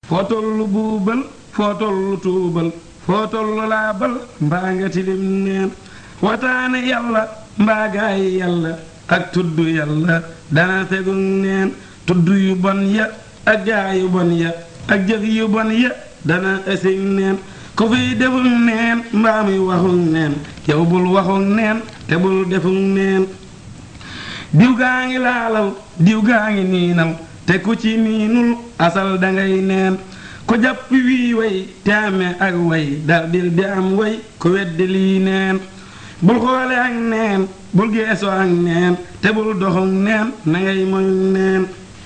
foo tollu buubal foo tollu tuubal foo tollu laabal mbaa nga tilim neen wataane yàlla mbaa gaayi yàlla ak tudd yàlla dana fegu neen tudd yu bon ya ak gaa yu bon ya ak jëf yu bon ya dana esig neen ku fiy deful neen mbaa muy waxul neen yow bul waxul neen te bul deful neen diw gaa ngi laalal diw gaa ngi niinal te ku ci niinul asal dangay neen ku jàpp wii way te amee ak way daldil di am way ku weddi lii neen bul xoole ak neen bul geeso ak neen te bul doxul neen na ngay moyu neen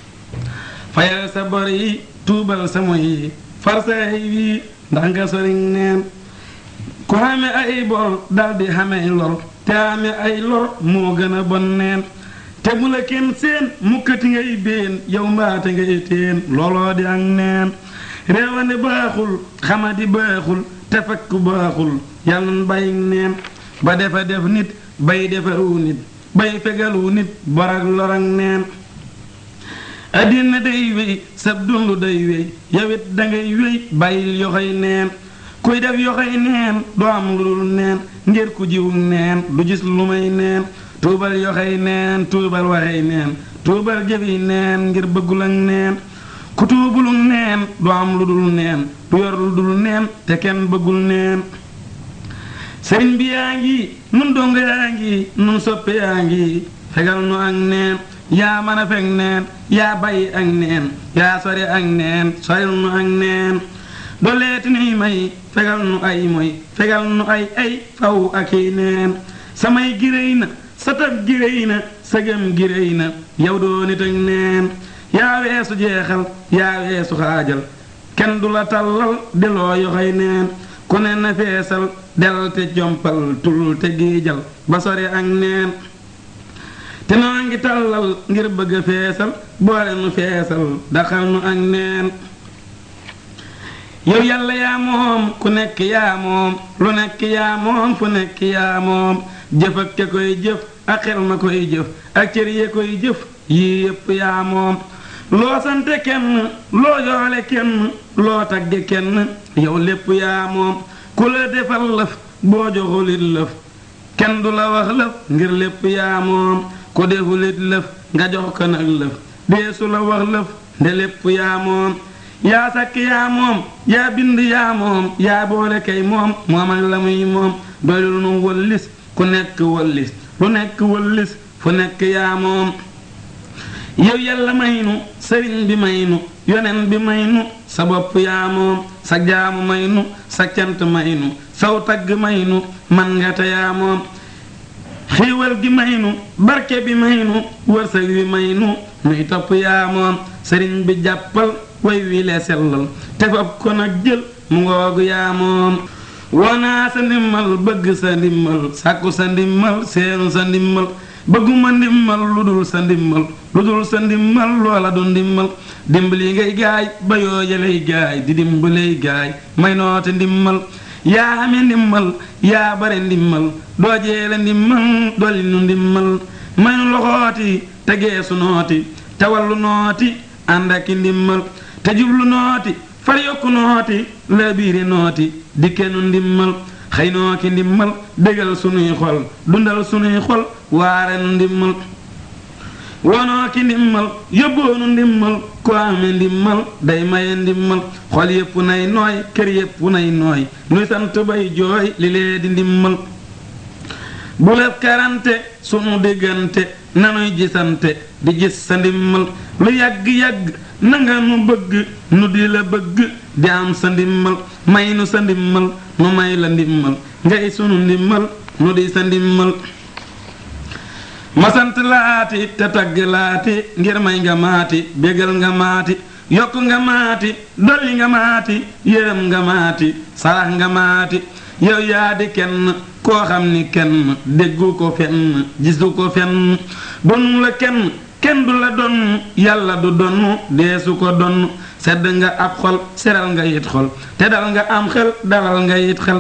fayal sa bor yi tuubal sa moy yi far sa ay wii ndax nga soriñ neen ku xame ay bor daldi xamey lor te ame ay lor moo gën a bon neen te bu la kenn seen mukkati ngay béen yow mbaate ngay teen looloo di ak neen réewande baaxul xamadi baaxul te fakk baaxul yàlla na bay neen ba defa def nit bay defaru nit bay fegalu nit bor ak lor ak neen addina day wéy sab dund day wéy yawit dangay wéy bàyyil yoxoy neen kuy def yoxoy neen doo am lu dul neen ngir ku jiw neen du gis lu may neen tuubal yoxoy neen tuubal waxey neen tuubal jëfi neen ngir bëggul ak neen ku tuubulu neen doo am lu dul neen du yor lu dul neen te kenn bëggul neen sëriñ bi yaa ngi nun dongo yaa ngi nun soppe yaa ngi fegal nu ak neen yaa mën a fekk neen yaa bàyyi ak neen yaa sori ak neen soril nu ak neen doleeti nuy may fegal nu ay moy fegal nu ay faw ak i neen samay giréy na sa tab giréy na sa gëm giréy na yow doo nit ak neen yaa weesu jeexal yaa weesu xaajal kenn du la tallal deloo yoxoy neen ku ne na feesal del te jompal tul te giijal ba sori ak neen te noo ngi tallal ngir bëgg a feesal boole nu feesal daxal nu ak neen yow yàlla yaa moom ku nekk yaa moom lu nekk yaa moom fu nekk yaa moom jëf ak ke koy jëf ak xel ma koy jëf ak cër ya koy jëf yii yépp yaa moom loo sante kenn loo joole kenn loo tagge kenn yow lépp yaa moom ku la defal lëf boo joxulit lëf kenn du la wax lëf ngir lépp yaa moom ku defulit lëf nga jox ko nag lëf deesu la wax lëf nde lépp yaa moom yaa sàkk yaa moom yaa bind yaa moom yaa boole kay moom moom ak la muy moom doylu nu wëllis ku nekk wëllis lu nekk wëllis fu nekk yaa moom yow yàlla may nu sëriñ bi may nu yonen bi may nu sa bopp yaa moom sa jaamu may nu sa cant may nu saw tagg may nu man nga te yaa moom xiiwal gi may nu barke bi may nu wërsëg wi may nu nuy topp yaa moom sëriñ bi jàppal way wi le sellal te fab ko nag jël mu ngoogu yaa moom wonaa sa ndimmal bëgg sa ndimmal sàkku sa ndimmal seenu sa ndimmal bëgguma ndimmal lu dul sa ndimmal lu dul sa ndimmal loola du ndimmal dimbali ngay gaay ba yoojalay gaay di dimbalay gaay may noote ndimmal yaa ame ndimmal yaa bare ndimmal doo jeele ndimmal dolli nu ndimmal may nu loxooti te geesu nooti te wallu nooti ànd ak ndimmal te jublu nooti far yokku nooti la biiri nooti dikke nu ndimmal xëy noo ki ndimmal bégal sunuy xol dundal sunuy xol waare nu ndimmal wonoo ki ndimmal yóbboonu ndimmal ku ame ndimmal day maye ndimmal xol yépp nay nooy kër yépp nay nooy nuy sant bay jooy li lee di ndimmal bu lef karante sunu diggante nanuy gisante di gis sa ndimmal lu yàgg-yàgg nanga nu bëgg nu di la bëgg di am sa ndimmal may nu sa ndimmal nu may la ndimmal ngay sunu ndimmal nu di sa ndimmal ma sant laati te tagg laati ngir may nga maati bégal nga maati yokk nga maati dolli nga maati yërëm nga maati sarax nga maati yow yaa di kenn koo xam ni kenn déggu ko fenn gisu ko fenn donu la kenn kenn du la donn yàlla du donn deesu ko donn sedd nga ab xol seral nga yit xol te dal nga am xel dalal nga yit xel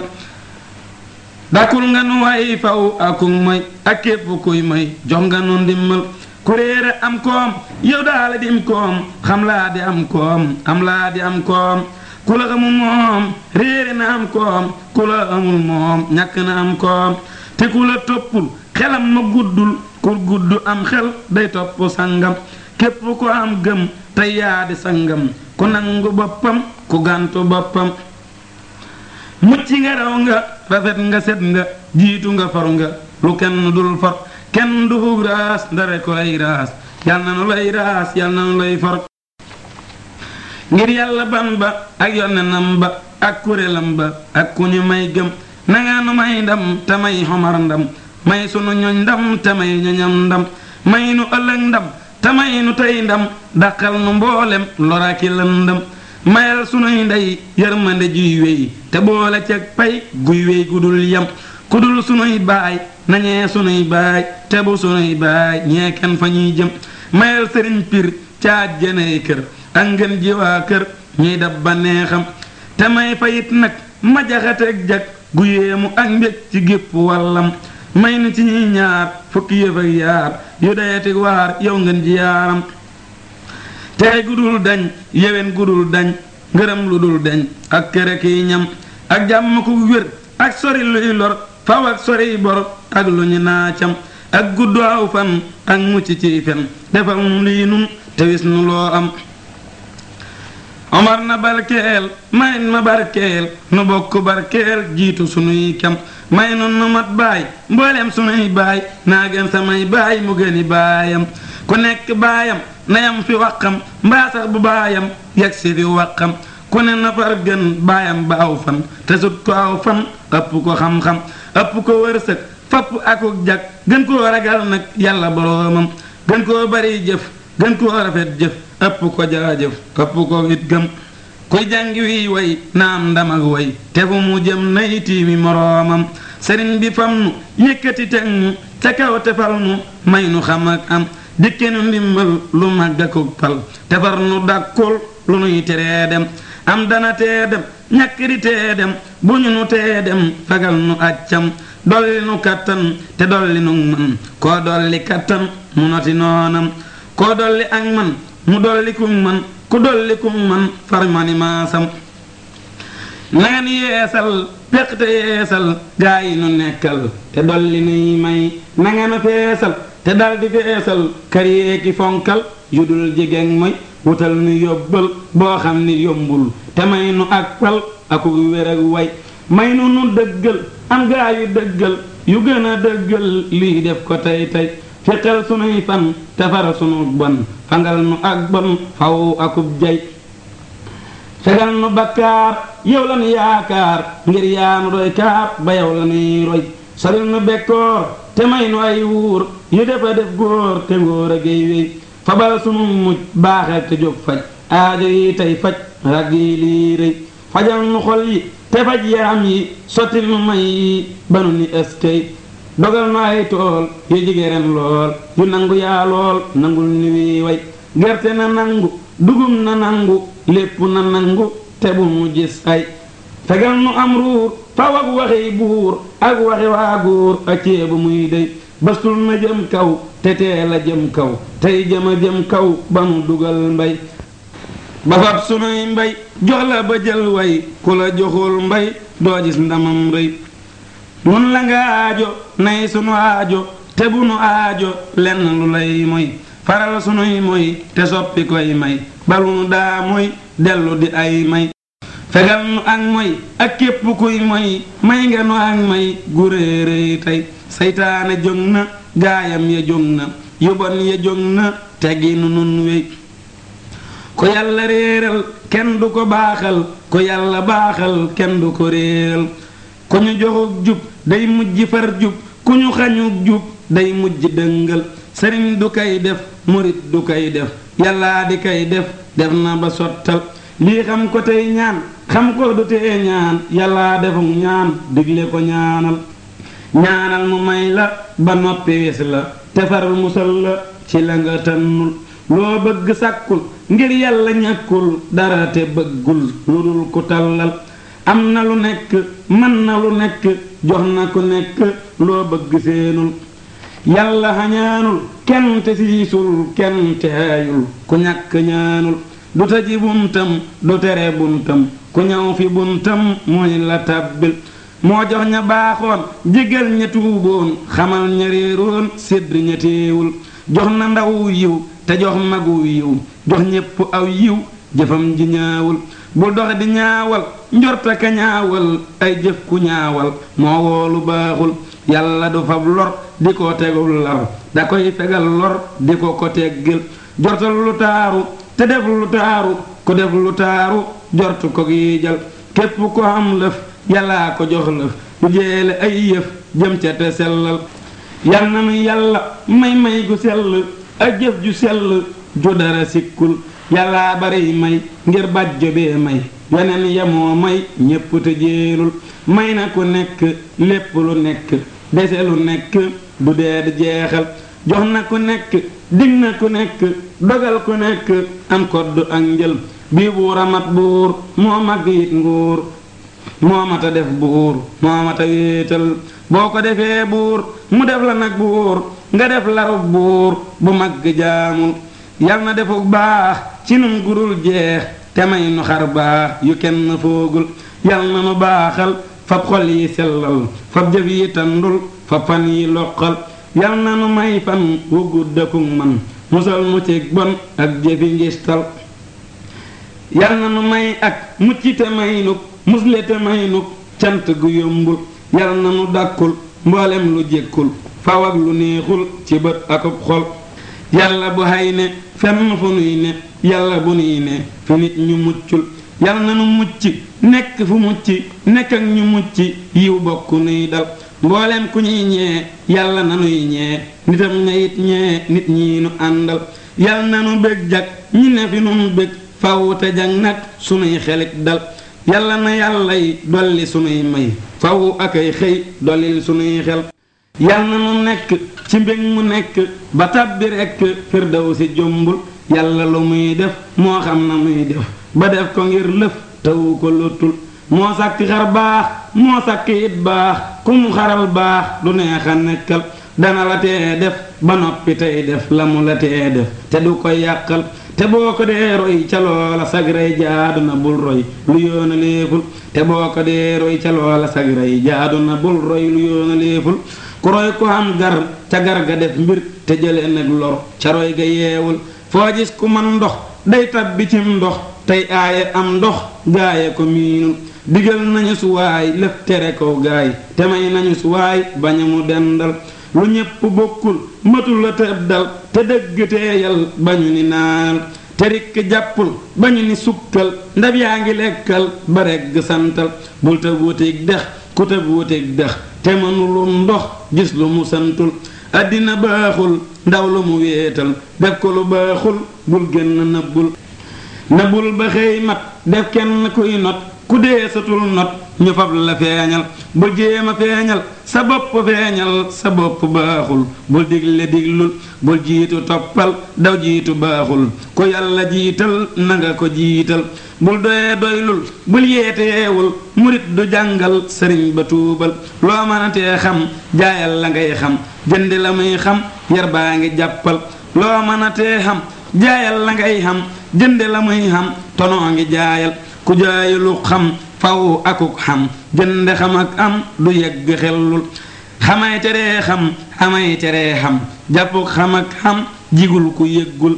dakul nga nu way faw akuk may ak képp kuy may jox nga nu ndimmal ku réere am koom yow daala di am koom xam laa di am koom am laa di am koom ku la xamul moom réere na am koom ku la amul moom ñàkk na am koom te ku la toppul xelam ma guddul ku gudd am xel day topp sangam képp ku am gëm te yaa di sangam ku nangu boppam ku gàntu boppam mucc nga raw nga rafet nga set nga jiitu nga for nga lu kenn dul for kenn du fug raas ndare ko lay raas yal na nu lay raas yal na nu lay for ngir yàlla ban ba ak yonenam ba ak kuréelam ba ak ku ñu may gëm nanga nu may ndam te may xomar ndam may sunu ñoñ ndam te may ñoñam ndam may nu ëllëg ndam te may nu tey ndam daqal nu mboolem loraki lëndam mayal sunuy ndey yërmande juy wéy te boole ceg pay guy wéy gudul yam kudul sunuy baay nañee sunuy baay te bu sunuy baay ñee kenn fa ñuy jëm mayal sëriñ pir caaj jeney kër ak ngeen ji waa kër ñuy dab ba neexam te may fayit nag ma jaxateeg jag gu yéemu ak mbég ci gépp wàllam may nu ci ñuy ñaar fukki yëf ak yaar yu deetig waar yow ngeen ji yaaram tey gudul dañ yewen gudul dañ ngërëm lu dul dañ ak kër kiy ñam ak jàmm ku wér ak sori luy lor faw ak sori bor ak lu ñu naacam ak gudd aw fan ak mucc ci fen defal nu lii nun te wis nu loo am omar na barkeel may ma barkeel nu bokk barkeel jiitu sunuy kem may nun nu mat baay mboolem sunuy baay naa gën samay baay mu gëni baayam ku nekk baayam nayam fi waqam mbaa sax bu baayam yegsi fi waqam ku ne nafar gën baayam ba aw fan te sut ko aw fan ëpp ko xam-xam ëpp ko wërsëg fapp akuk jag gën koo ragal nag yàlla boroomam gën koo bari jëf gën koo rafet jëf ëpp ko jaajëf ëpp ko it gëm kuy jàngi wi way naam ndam ak way te fu mu jëm nay tiimi moroomam sëriñ bi fam nu yëkkati teg nu ca kaw tefal nu may nu xam ak am dikke nu ndimbal lu mag akuk pal tefar nu dàkkul lu nuy teree dem am dana tee dem ñàkk di tee dem bu ñu nu tee dem fagal nu accam dolli nu kattan te dolli nu man koo dolli kattan mu noti noonam koo dolli ak man mu dolli kum man ku dolli kum man farmani maasam nangeen yeesal peq te yeesal gaa yi nu nekkal te dolli nuy may nangeen feesal te daldi feesal kër yeeki fonkal yu dul jigéen mooy wutal nu yóbbal boo xam ni yombul te may nu ak pal aku wér ak way may nu nu dëggal am gaa yu dëggal yu gën a dëggal lii def ko tey tey fiqal sunuy fan te fara sunu bon fangal nu ak bon faw akub jay fegal nu bakkaar yow la nu yaakaar ngir yaa nu doy kaar ba yow la nuy roy soril nu bekkoor te may nu ay wuur yu defa def góor te ngóor a géy wéy fabal sunu mujj baaxal te jóg faj aajo yi tey faj rag yi lii rëy fajal nu xol yi te faj yaram yi sottil nu may yi ba nu ni eskay dogal nu ay tool yu jige ren lool yu nangu yaa lool nangul ni wii way gerte na nangu dugum na nangu lépp na nangu te bu mu gis ay fegal nu am ruur faw ak waxi buur ak waxi waa góor ak ceebu muy dey bastul na jëm kaw te teel a jëm kaw tey jëm a jëm kaw ba nu dugal mbay ba fab sunuy mbay jox la ba jël way ku la joxul mbay doo gis ndamam rëy nun la nga aajo nay sunu aajo te bu nu aajo lenn lu lay moy faral sunuy moy te soppi koy may balu nu daa moy dellu di ay may fegal nu ak moy ak képp kuy moy may nga nu ak may gu réeréy tey seytaane jóg na gaayam ya jóg na yu bon ya jóg na teggi nu nun wey ko yàlla réeral kenn du ko baaxal ko yàlla baaxal kenn du ko réeral ku ñu joxug jub day mujj far jub ku ñu xañug jub day mujj dëngal sëriñ du kay def murit du kay def yàllaa di kay def def na ba sottal lii xam ko tey ñaan xam ko du tee ñaan yàllaa defug ñaan digle ko ñaanal ñaanal mu may la ba noppi wis la te far musal la ci la nga tënnul loo bëgg sàkkul ngir yàlla ñàkkul dara te bëggul lu dul ku tallal am na lu nekk mën na lu nekk jox na ku nekk loo bëgg seenul yàlla xañaanul kenn te siisul kenn teeyul ku ñàkk ñaanul du tëji buntam du tere buntam ku ñëw fi buntam mooy la tabbil moo jox ña baaxoon jégal ña tuuboon xamal ña réeroon sédd ña téewul jox na ndaw yiw te jox magu yiw jox ñépp aw yiw jëfam ji ñaawul bul dox di ñaawal njorta ka ñaawal ay jëf ku ñaawal moo woolu baaxul yàlla du fab lor di ko tegul lar da koy fegal lor di ko teggil jortal lu taaru te def lu taaru ku def lu taaru jortu ko giijal képp ko am lëf yàllaa ko jox lëf lu jeele ay yëf jëm ca te sellal yal na nu yàlla may gu sell ak jëf ju sell ju dara sikkul yàllaa bari may ngir bàjjo bee may yeneen yamoo may ñépp te jéelul may na ku nekk lépp lu nekk dese lu nekk du dee di jeexal jox na ku nekk dig na ku nekk dogal ku nekk am kodd ak njël bii buur a mat buur moo mag it nguur moo mata def buur moo mata wéetal boo ko defee buur mu def la nag buur nga def larub buur bu mag jaamul yal na defuk baax ci nun gurul jeex te may nu xar baax yu kenn foogul yal na nu baaxal fab xol yi sellal fab jëf yi tandul fab fan yi loqal yal na nu may fan wu guddakuk man musal mu cig bon ak jëfi ngistal yal na nu may ak mucc te may nuk musle te may nuk cant gu yombul yal na nu dàkkul mboolem lu jékkul faw ak lu neexul ci bët akub xol yàlla bu hay ne fenn fu nuy ne yàlla bu nuy ne fi nit ñu muccul yal na nu mucc nekk fu mucc nekk ak ñu mucc yiw bokk nuy dal mboolem ku ñuy ñee yàlla na nuy ñee nitam ña it ñee nit ñi nu àndal yal na nu bég jag ñi ne fi nun bég faw te jag nag sunuy xelit dal yàlla na yàllay dolli sunuy may faw ak ay xëy dollil sunuy xel yal na nu nekk ci mbég mu nekk ba tàbbi rekk firdawsi jombul yàlla lu muy def moo xam na muy def ba def ko ngir lëf tawu ko lottul moo sàkki xar baax moo sàkki it baax ku mu xaral baax du neex a nekkal dana la tee def ba noppi tey def la mu la tee def te du ko yàqal te boo ko dee roy ca loola sag rey jaadu na bul roy lu yoona léeful te boo ko dee roy ca loola sag rey jaadu na bul roy lu yoona léeful ku roy ko am gar ca gar ga def mbir te jële nag lor ca roy ga yeewul foo gis ku man ndox day tabbi cim ndox tey aaye am ndox gaaye ko miinul digal nañu suwaay lëf tere ko gaay te may nañu suwaay baña mu dendal lu ñépp bokkul matul la tëb dal te dëgg teeyal bañu ni naanal te rikk jàppul bañu ni sukkal ndab yaa ngi lekkal ba regg santal bul tëb wutig dex ku tëb wutig dex te mënulum ndox gis lu mu santul àddina baaxul ndaw lu mu wéetal def ko lu baaxul bul génn nëbbul ba xëy mat def kenn kuy not ku dee satul not ñu fab la feeñal bul jéema feeñal sa bopp feeñal sa bopp baaxul bul digle diglul bul jiitu toppal daw jiitu baaxul ku yàlla jiital nanga ko jiital bul doyee doylul bul yeeteewul murit du jàngal sëriñ ba tuubal loo mënatee xam jaayal la ngay xam jëndi la muy xam yar baa ngi jàppal loo mënatee xam jaayal la ngay xam jëndi la muy xam tonoo ngi jaayal ku jaayulu xam faw akuk xam jënde xam ak am du yegg xellul xamay teree xam jàppuk xam ak xam jigul ku yëggul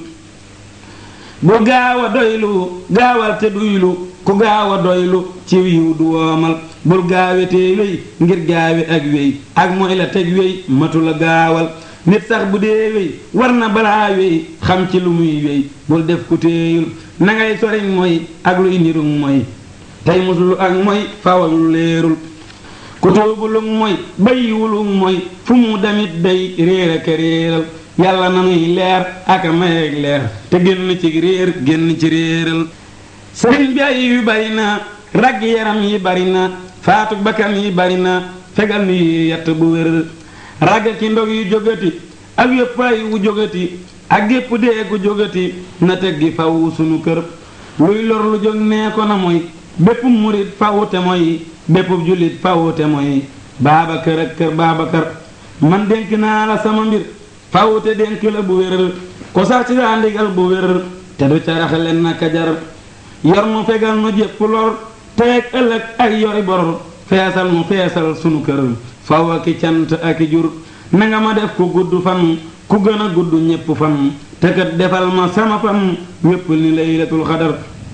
bu gaaw a doylu gaawal te duylu ku gaaw a doylu ci wiw du woomal bul gaawetee wéy ngir gaawe ak wéy ak mooy la teg wéy matu la gaawal nit sax bu dee wéy war na balaa wéy xam ci lu muy wéy bul def ku téeyul na ngay soriñ mooy ak luy nirug mooy tey muslu ak mooy fawal lu leerul ku tuubulug mooy bayiwulug mooy fu mu damit day réer ak réeral yàlla na nuy leer ak a mayeeg leer te génn ci réer génn ci réeral sëriñ bi ay yu bari na ragg yaram yi bari na faatu bakkan yi bari na fegal nu yi yett bu wér ragg ki ndog yu jógati ak yépp ay wu jógati ak gépp deegu jógati na teggi faw sunu kër luy lor lu jóg nee ko na mooy bépp murit faw te mooy bépp jullit faw te mooy Baabakar ak kër Baabakar man dénk naa la sama mbir faw te dénk la bu wér ko sax ci saa ndigal bu wér te du carax len naka jar yor nu fegal nu jépp lor teeg ëllëg ak yori bor feesal nu feesal sunu kër faw ak i cant ak i jur na nga ma def ku gudd fan ku gën a gudd ñépp fan te kat defal ma sama fan wépp ni laylatul xadar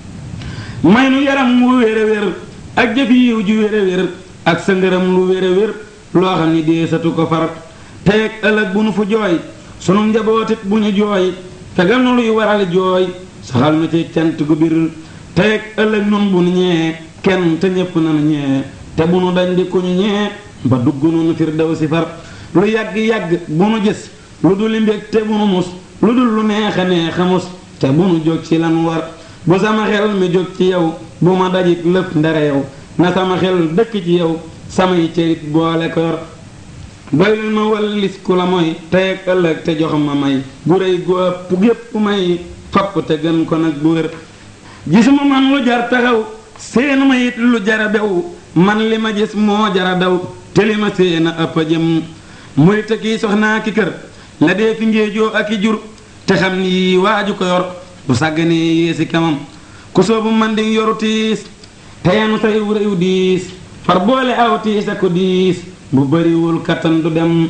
may nu yaram wu wér a wér ak jëf yiw ju wér a wér ak sa ngërëm lu wér a wér loo xam ni deesatu ko far teeg ëllëg bu nu fu jooy sunu njabootit bu ñu jooy fegal nu luy waral jooy saxal na ci cant gu bir teeg ëllëg nun bu nu ñee kenn te ñépp nanu ñee te bu nu dañ di ku ñu ñee ba dugg nu firdawsi far lu yàgg-yàgg bu nu gis lu dul mbég te bu nu mus lu dul lu neex a neex a mus te bu nu jóg ci lan war bu sama xel mi jóg ci yow bu ma dajit lëf ndare yow na sama xel dëkk ci yow samay cërit boole ko yor doylul ma wallis ku la mooy tey ak ëllëg te jox ma may gu réy gu ëpp gépp may fapp te gën ko nag bu wér gisuma man lu jar taxaw seenu ma it lu jara bew man li ma gis moo jara daw te li ma seen a ëpp a jëm muy te kii soxnaa ki kër la dee fi ngéejoo ak i jur te xam ni yii waaju ko yor bu sàgganee yéesi kamam ku soobu man di yoru tiis te yanu say réew diis far boole aw tiis ak ko diis bu bariwul kattan du dem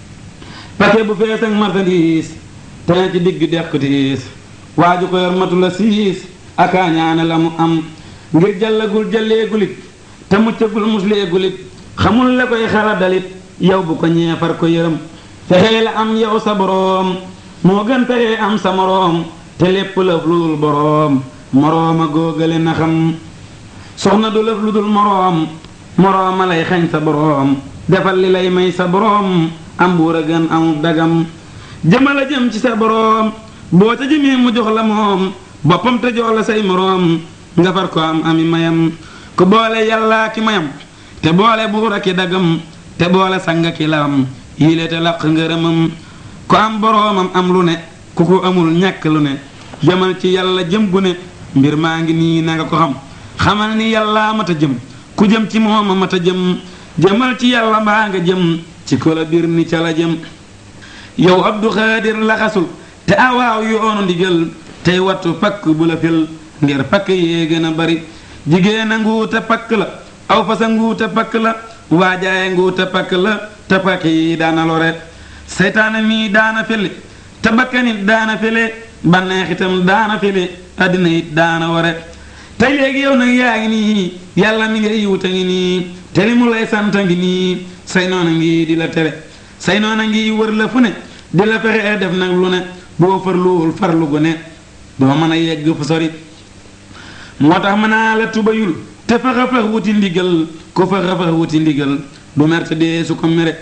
pake bu fees ak marchandise te ci digg dex ko tiis waaju ko yor matu la siis aka ñaane la mu am ngir jàllagul jàlleegulit te muccagul musleegulit xamul la koy xala dalit yow bu ko ñeefar ko yërëm fexee la am yow sa boroom moo gën fexee am sa moroom te lépp lëf lu dul boroom morooma góogale na xam soxna du lëf lu dul moroom morooma lay xañ sa boroom defal li lay may sa boroom am buur a gën amul dagam jëmal a jëm ci sa boroom boo ca jëmee mu jox la moom boppam te jox la say moroom nga far ko am ami mayam ku boole yàllaa ki mayam te boole buur a ki dagam te boole sanga ki lam yile te laq ngërëmam ku am boroomam am lu ne ku ko amul ñàkk lu ne jëmal ci yàlla jëm gu ne mbir maa ngi nii na nga ko xam xamal ni yàllaa mat a jëm ku jëm ci mooma mat a jëm jëmal ci yàlla mbaa nga jëm ci ko la bir ni ca la jëm yow Abdu Xaadir laxasul te awaaw yoonu ndigal tey wattu pakk bu la fil ngir pakk yee gën a bari jigéen a nguute pakk la aw fasa nguute pakk la waajaaye nguute pakk la te pakk yi daana lore seytaane mii daana fele te bakkanit daana fele banneex itam daana fele addina it daana ware te léegi yow nag yaa ngi nii yàlla mi ngay wuta ngi nii te li mu lay santa ngi nii say noona ngi di la tere say noona ngi wër la fu ne di la fexe def nag lu ne boo farluwul farlu gu ne doo mën a yegg fu sori moo tax mën naa la tubayul te faxa fax wuti ndigal ko faxa fax wuti ndigal du merte dee su ko mere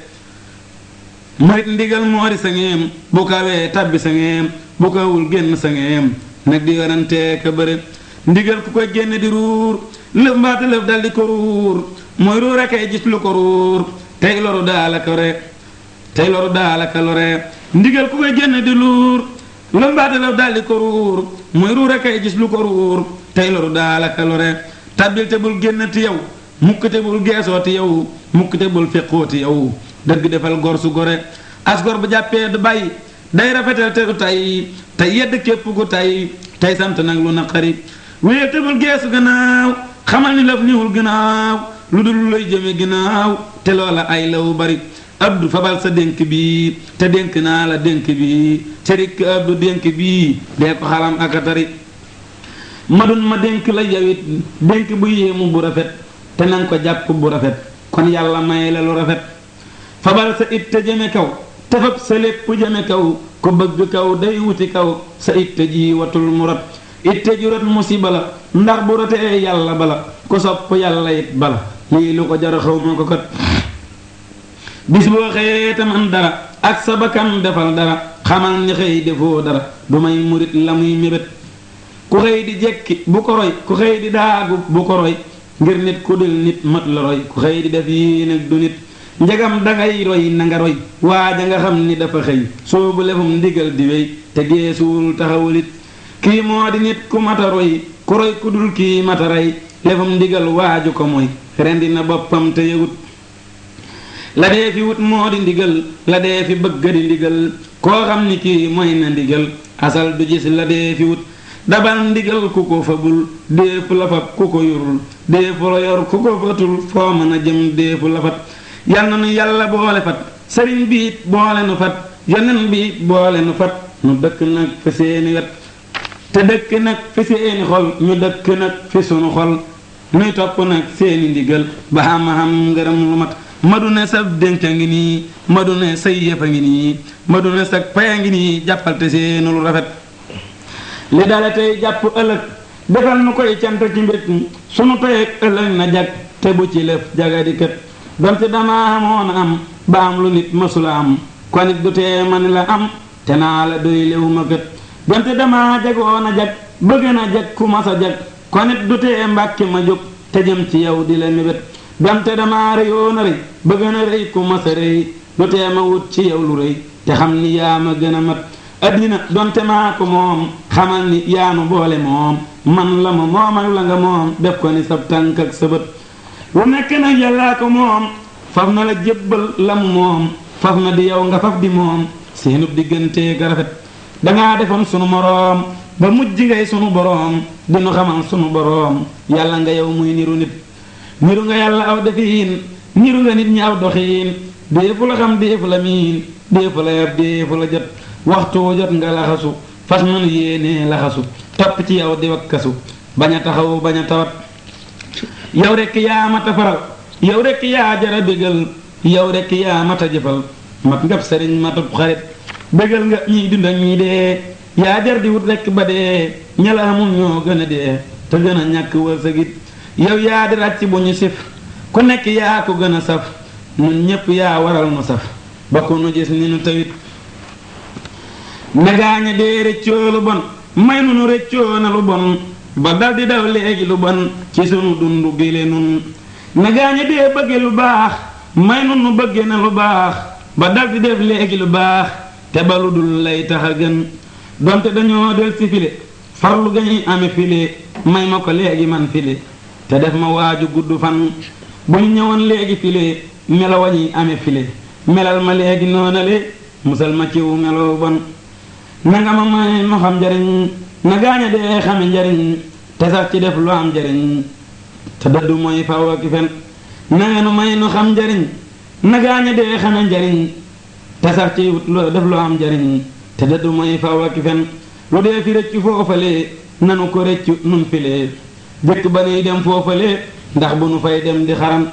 murit ndigal moo di sa ngeem bu kawee tabbi sa ngeem bu kawul génn sa ngeem nag di yorantee ka bëre ndigal ku koy génne di ruur lëf mbaata lëf dal di ko ruur mooy ruur a kay gis lu ko ruur tey loru daala ko re tey loru daala ka lore ndigal ku koy génne di luur lëf mbaata lëf dal di ko ruur mooy ruur a kay gis lu ko ruur tey loru daala ka lore tabbil te bul génn ti yow mukk te bul geesoo ti yow mukk te bul feqoo ti yow dëgg defal gor su gore as gor bu jàppee du bàyyi day rafetal te du tay te yedd képp gu tay tey sant nag lu naqari wéyal te bul geesu gannaaw xamal ni laf niwul gannaaw lu dul lay jëme gannaaw te loola ay law bari abdu fabal sa dénk bi te dénk naa la dénk bi te rikk abdu dénk bi dee ko xalam ak a tari madun ma dénk la yawit dénk bu yéemu bu rafet te nanga ko jàpp bu rafet kon yàlla may la lu rafet fabal sa it te jëme kaw te fab sa lépp jëme kaw ko bëgg kaw day wuti kaw sa it te ji watul mu rot it te ju rot musiba la ndax bu rotee yàlla bala ko sopp yàlla it bala lii lu ko jar xaw ma ko kat bis boo xëyee te man dara ak sa bakkan defal dara xamal ni xëy defoo dara du may murit la muy mébét ku xëy di jekki bu ko roy ku xëy di daagu bu ko roy ngir nit ku dul nit mat la roy ku xëy di def yii nag du nit njagam dangay roy na nga roy waaja nga xam ni dafa xëy soobu lefum ndigal di wéy te geesuwul taxawalit kii moo di nit ku mata roy ku roy ku dul kii mata rey lefum ndigal waaju ko mooy rendi na boppam te yëgut la dee fi wut moo di ndigal la dee fi bëgg di ndigal koo xam ni kii mooy na ndigal asal du gis la dee fi wut dabal ndigal ku ko fabul déefu la fab ku ko yorul déefu la yor ku ko fatul foo mën a jëm déefu la fat yal na nu yàlla boole fat sëriñ bi it boole nu fat yonen bi it boole nu fat nu dëkk nag fi seeni wet te dëkk nag fi seeni xol ñu dëkk nag fi sunu xol nuy topp nag seeni ndigal ba xam ngërëm lu mat madu ne sab dénk a ngi nii madu ne say yëf a ngi nii madu ne sag pay a ngi nii jàppalte seenu lu rafet li dale tey jàpp ëllëg defal nu koy cant ci mbég sunu tey ëllëg na jag te bu ci lëf jagadi kët donte dama amoon am ba am lu nit mësula am kon it du tee ma ni la am te naa la doy léwu ma kët donte dama jagoon a jag bëgg na jag ku mas a jag kon it du tee mbàkki ma jóg te jëm ci yow di la mébét donte dama rëyoon a rëy bëgg na rëy ku mas a rëy du tee ma wut ci yow lu rëy te xam ni yaa ma gën a mat addina donte maa ko moom xamal ni yaanu boole moom man la ma moom ak la nga moom def ko ni sab tànk ak sa bët lu nekk nag yàllaa ko moom faf na la jébbal lam moom faf na di yow nga faf di moom seenub diggante ga rafet dangaa defoon sunu moroom ba mujj ngay sunu boroom dinu xamal sunu boroom yàlla nga yow muy niru nit niru nga yàlla aw defiin niru nga nit ñi aw doxiin déefu la xam déefu la miin déefu la yab déefu la jot waxtu jot nga laxasu fas nanu yéenee laxasu topp ci yow di wakkasu bañ a taxaw bañ a tawat yow rekk yaa mata faral yow rekk yaa jara bégal yow rekk yaa mata jëfal mat ngab sëriñ matub xarit bégal nga ñiy dund ak ñi dee yaa jar di wut rekk ba dee ñala amul ñoo gën a dee te gën a ñàkk wërsëgit yow yaa di ràcc bu ñu sif ku nekk yaa ko gën a saf nun ñépp yaa waral nu saf ba ku nu gis ni nu tawit negaaña dee rëccoo lu bon may nu nu rëccoo na lu bon ba dal di daw léegi lu bon ci sunu dundu gile nun negaaña dee bëgge lu baax may nu nu bëgge na lu baax ba dal di def léegi lu baax te ba lu dul lay tax a gën donte dañoo del si file farlu gañuy ame file may ma ko léegi man file te def ma waaju gudd fan bu ñu ñëwoon léegi file melo wañuy ame file melal ma léegi noonale musal ma ciw meloo bon nanga ma may ma xam njariñ na gaaña dee xame njariñ te sax ci def lu am njariñ te dëddu mooy faw ak fen nanga nu may nu xam njariñ na gaaña dee xame njariñ te sax ci wut def lu am njariñ te dëddu mooy faw ak fen lu dee fi rëccu foofale nanu ko rëccu nun file jëkk ba nuy dem foofale ndax bu nu fay dem di xaram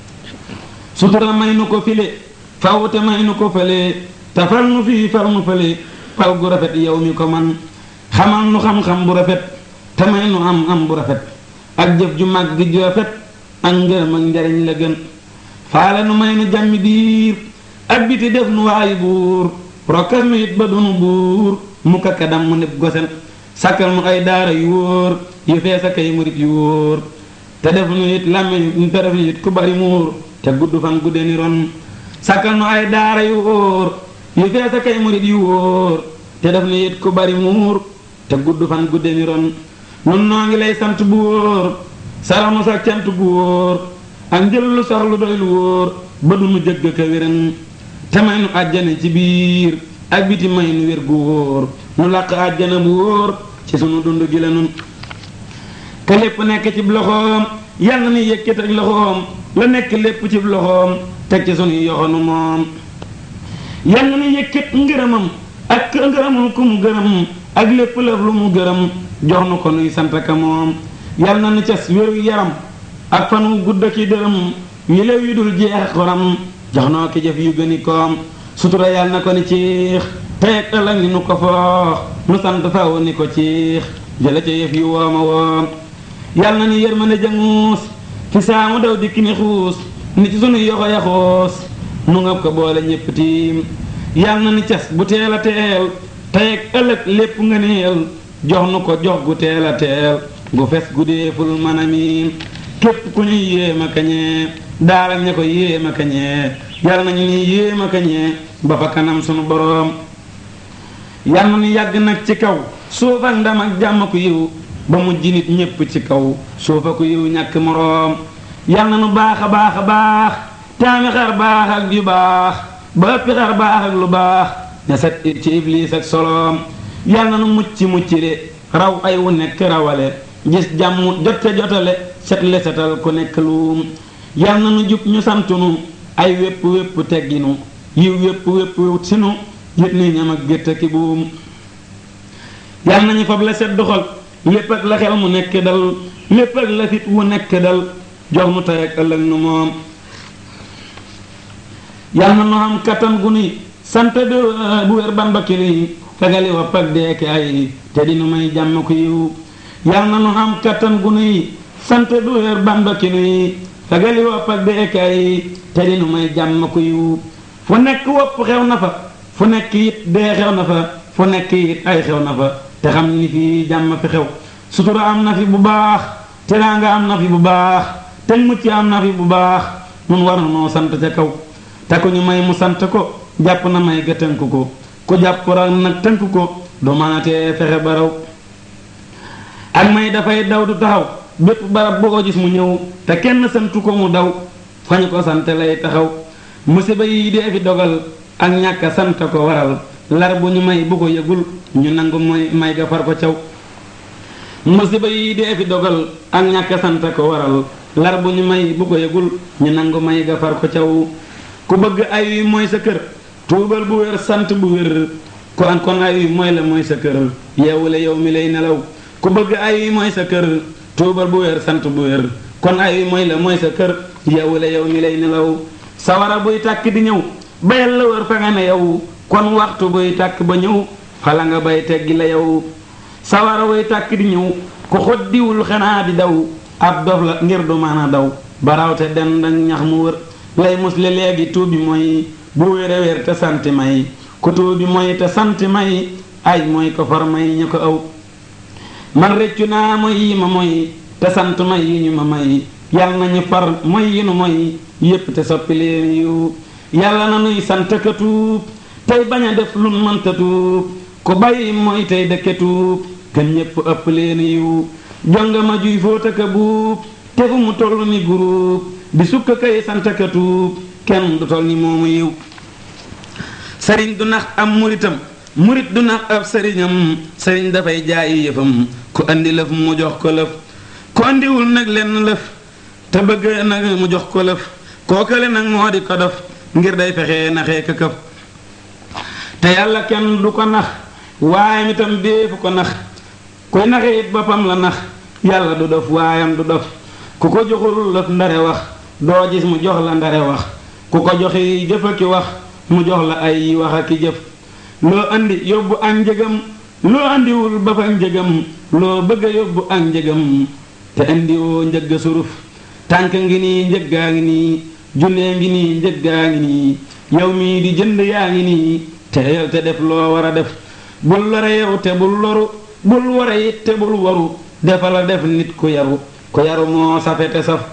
sutura may nu ko file faw te may nu ko fale te fal nu fii fal nu fale fal gu rafet yow mi ko man xamal nu xam-xam bu rafet te may nu am bu rafet ak jëf ju mag ju rafet ak ngërëm ak njariñ la gën faale nu may nu jàmmi biir ak biti def nu waayu buur rokkas nu it ba dunu buur mu kakkadam mu neb gosen sàkkal nu ay daara yu wóor yu fees ak ay murit yu wóor te def nu it làmmiñ te def nu it ku bari muur te gudd fan gudde ni ron sàkkal nu ay daara yu wóor yu fees ak ay murit yu wóor te def nu it ku bari muur te gudd fan gudde ni ron nun noo ngi lay sant bu wóor sarax nu sa cant bu wóor ak njël lu sax lu doy lu wóor ba du nu jëgg ka wéran te may nu àjjana ci biir ak biti may nu wér gu wóor nu làq àjjana bu wóor ci sunu dund gi la nun ka lépp nekk ci loxoom yàlla ni yëkkat ak loxoom la nekk lépp ci loxoom teg ci sunu yoxonu moom yàlla ni yëkkat ngërëmam ak ngërëmul ku mu gërëm ak lépp lëf lu mu gërëm jox nu ko nuy sant ka moom yàlla na nu cas wéru yaram ak fan wu gudd ki dërëm yu lew yu dul jeex xoram jox noo ki jëf yu gëni koom sutura yàlla na ko ni ciix tey ak ëllëg ni nu ko foox nu sant faw ni ko ciix jële ca yëf yu wooma woom yàlla na ni yërmande janguus fi saamu daw dikki ni xuus ni ci sunu yoxo ya xoos nu ngab ko boole ñépp tiim yàlla na ni cas bu teel a teel tey ak ëllëg lépp nga neel jox nu ko jox gu teel a teel gu fes gu deeful mën a miin képp ku ñuy yéema kañee daaral ña ko yéema kañee yàlla nañu ni yéema kañee ba fa kanam sunu boroom yàlla na ni yàgg nag ci kaw suuf ak ndam ak jàmm ku yiw ba mujj nit ñépp ci kaw suufa ku yiw ñàkk moroom yàlla na nu baax a baax a baax taami xar baax ak ju baax ba ëppi xar baax ak lu baax ña set it ci iblis ak soloom yal na nu mucc muccile raw ay wu nekk rawale gis jàmm jot ca jotale set le setal ku nekk luum yal na nu jub ñu santunu ay wépp wépp tegginu yiw wépp wépp wut sinu yët ni ñam ak gétt ki buum yal nañu fab la sedd xol lépp ak la xel mu nekk dal lépp ak la fit wu nekk dal jox nu tey ak ëllëg nu moom yal na nu am kattan gu nuy sant bu wér Bamba ki nuy fegali wopp ak deeke ay te dinu may jàmm ku yiw yal na nu am kattan gu nuy sant bu wér Bamba ki nuy fegali wopp ak deeke ay te dinu may jàmm ku yiw fu nekk wopp xew na fa fu nekk it dee xew na fa fu nekk it ay xew na fa te xam ni fii jàmm fi xew sutura am na fi bu baax teraanga am na fi bu baax te mucc am na fi bu baax nun war na noo sant ca kaw te ku ñu may mu sant ko jàpp na may ga tënk ko ku jàpp ra nag tënk ko du mën a tee fexe ba raw ak may dafay daw du taxaw bépp barab boo ko gis mu ñëw te kenn santu ko mu daw fañu ko sant lay taxaw musiba yi dee fi dogal ak ñàkk sant ko waral lar bu ñu may bu ko yëgul ñu nangu mooy may ga far ko caw musiba yi dee fi dogal ak ñàkk sant ko waral lar bu ñu may bu ko yëgul ñu nangu may ga far ko caw ku bëgg ay wi mooy sa kër tuubal bu wér sant bu wér kon ay wi mooy la mooy sa kër yeewule yow mi lay nelaw ku bëgg ay wi mooy sa kër tuubal bu wér sant bu wér kon ay wi mooy la mooy sa kër yeewule yow mi lay nelaw sawara buy tàkk di ñëw bayal la wër fa nga ne yow kon waxtu buy tàkk ba ñëw xala nga bay teggi la yow sawara buy tàkk di ñëw ku xoddiwul xanaa di daw ab dof la ngir du mën a daw barawte den ak ñax mu wër lay musle léegi tuubi mooy bu wér a wér te santi may ku tuubi mooy te santi may ay mooy ko far may ñu ko aw man réccu naa mooy yi ma mooy te sant may yi ñu ma may yàlla nañu far mooy yi nu mooy yépp te soppi leen yu yàlla na nuy sant ka tuub tey bañ a def lun mënta tuub ku bàyyi mooy tey dëkke tuub gën ñépp ëpp leen yu jonga ma juy fóota ka buub te fu mu toll ni guruub di sukka kay sant ka tuub kenn du toll ni moomu yiw sëriñ du nax am muritam murit du nax ab sëriñam sëriñ dafay jaayi yëfam ku andi lëf mu jox ko lëf ku andiwul nag lenn lëf te bëgg nag mu jox ko lëf kookale nag moo di ko def ngir day fexee naxee ka këf te yàlla kenn du ko nax waayam itam déefu ko nax koy naxee it boppam la nax yàlla du dof waayam du dof ku ko joxul lëf ndare wax doo gis mu jox la ndare wax ku ko joxi jëf a ki wax mu jox la ay wax a ki jëf loo andi yóbbu ak njëgam loo andiwul ba fa njëgam loo bëgg a yóbbu ak njëgam te andiwoo njëgga suruf tànk ngi nii njëggaa ngi nii junnee ngi nii njëggaa ngi nii yow mii di jënd yaa ngi nii teyal te def loo war a def bul lore yow te bul loru bul ware it te bul waru defala def nit ku yaru moo safe te saf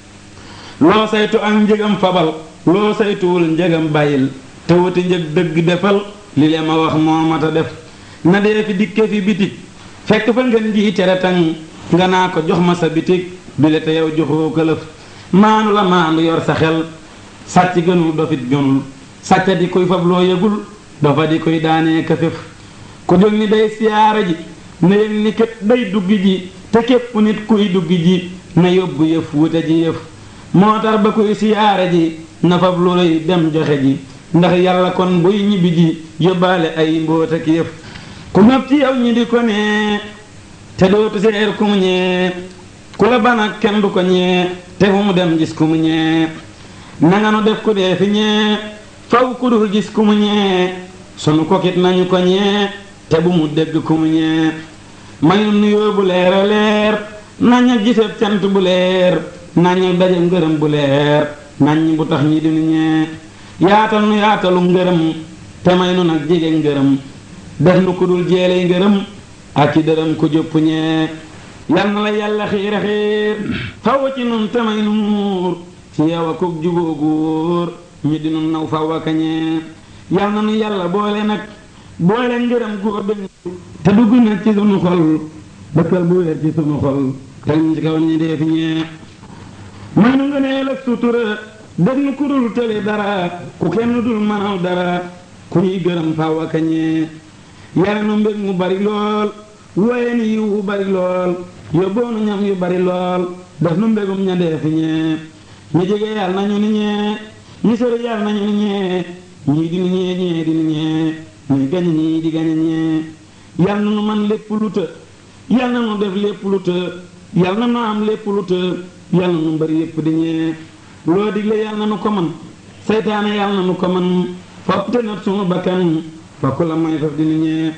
loo saytu ak njëgam fabal loo saytuwul njëgam bàyyil te wuti njëg dëgg defal li le ma wax moo mata def na dee fi dikke fi bitig fekk fa ngeen ji tere tang nga naa ko jox ma sa bitig bile te yow joxoo këlëf maanu la maandu yor sa xel sàcc gënul dofit gënul sàcca di koy fab loo yëgul dafa di koy daanee këfëf ku jóg ni day siyaara ji na yëg ni kët day dugg ji te képp nit kuy dugg ji na yóbbu yëf wute ji yëf moo tax ba kuy siyaara ji na fab lu lay dem joxe ji ndax yàlla kon buy ñibbi ji yóbbaale ay mbóot ak yëf ku ñëpp ci yow ñi di ko nee te dootu seer ku mu ñee ku la bana kenn du ko ñee te fu mu dem gis ku mu ñee nanga nu def ku dee fi ñee faw ku dul gis ku mu ñee sunu kokit nañu ko ñee te bu mu dégg ku mu ñee mayu nuyoo bu leer a leer nañu giseb cant bu leer nañu daje ngërëm bu leer nañ bu tax ñi di nu ñee yaatal nu yaatalu ngërëm te may nu nag jege ngërëm def nu ku dul jeeley ngërëm ak ci dërëm ku jëpp ñee yal na la yàlla xiira xiir faw ci nun te may nu muur ci yow ak juboo góor ñi di nu naw faw ak ñee yal na nu yàlla boole nag boole ngërëm góor dañu te dugg nag ci sunu xol dëkkal bu wér ci sunu xol te ñu ci kaw ñi dee fi ñee may nu ngëneel ak sutura def nu ku dul tële dara ku kenn dul mënal dara ku ñuy gërëm faw a kañee yare nu mbég mu bari lool wooye ni yiw wu bari lool yóbboonu ñam yu bari lool def nu mbégum ña dee fi ñee ñu jege yàlla nañu ni ñee ñu sori yàlla nañu ni ñee ñii di ni ñee ñee di ni ñee ñuy gañe ñii di gañe ñee yàlla na nu man lépp lu të yàlla na nu def lépp lu të yàlla na nu am lépp lu të yàlla na nu mbari yépp di ñee loo digle yàlla na nu ko man seytaane yàlla na nu ko man fopp te nat sunu bakkan fokk la may faf di ni ñee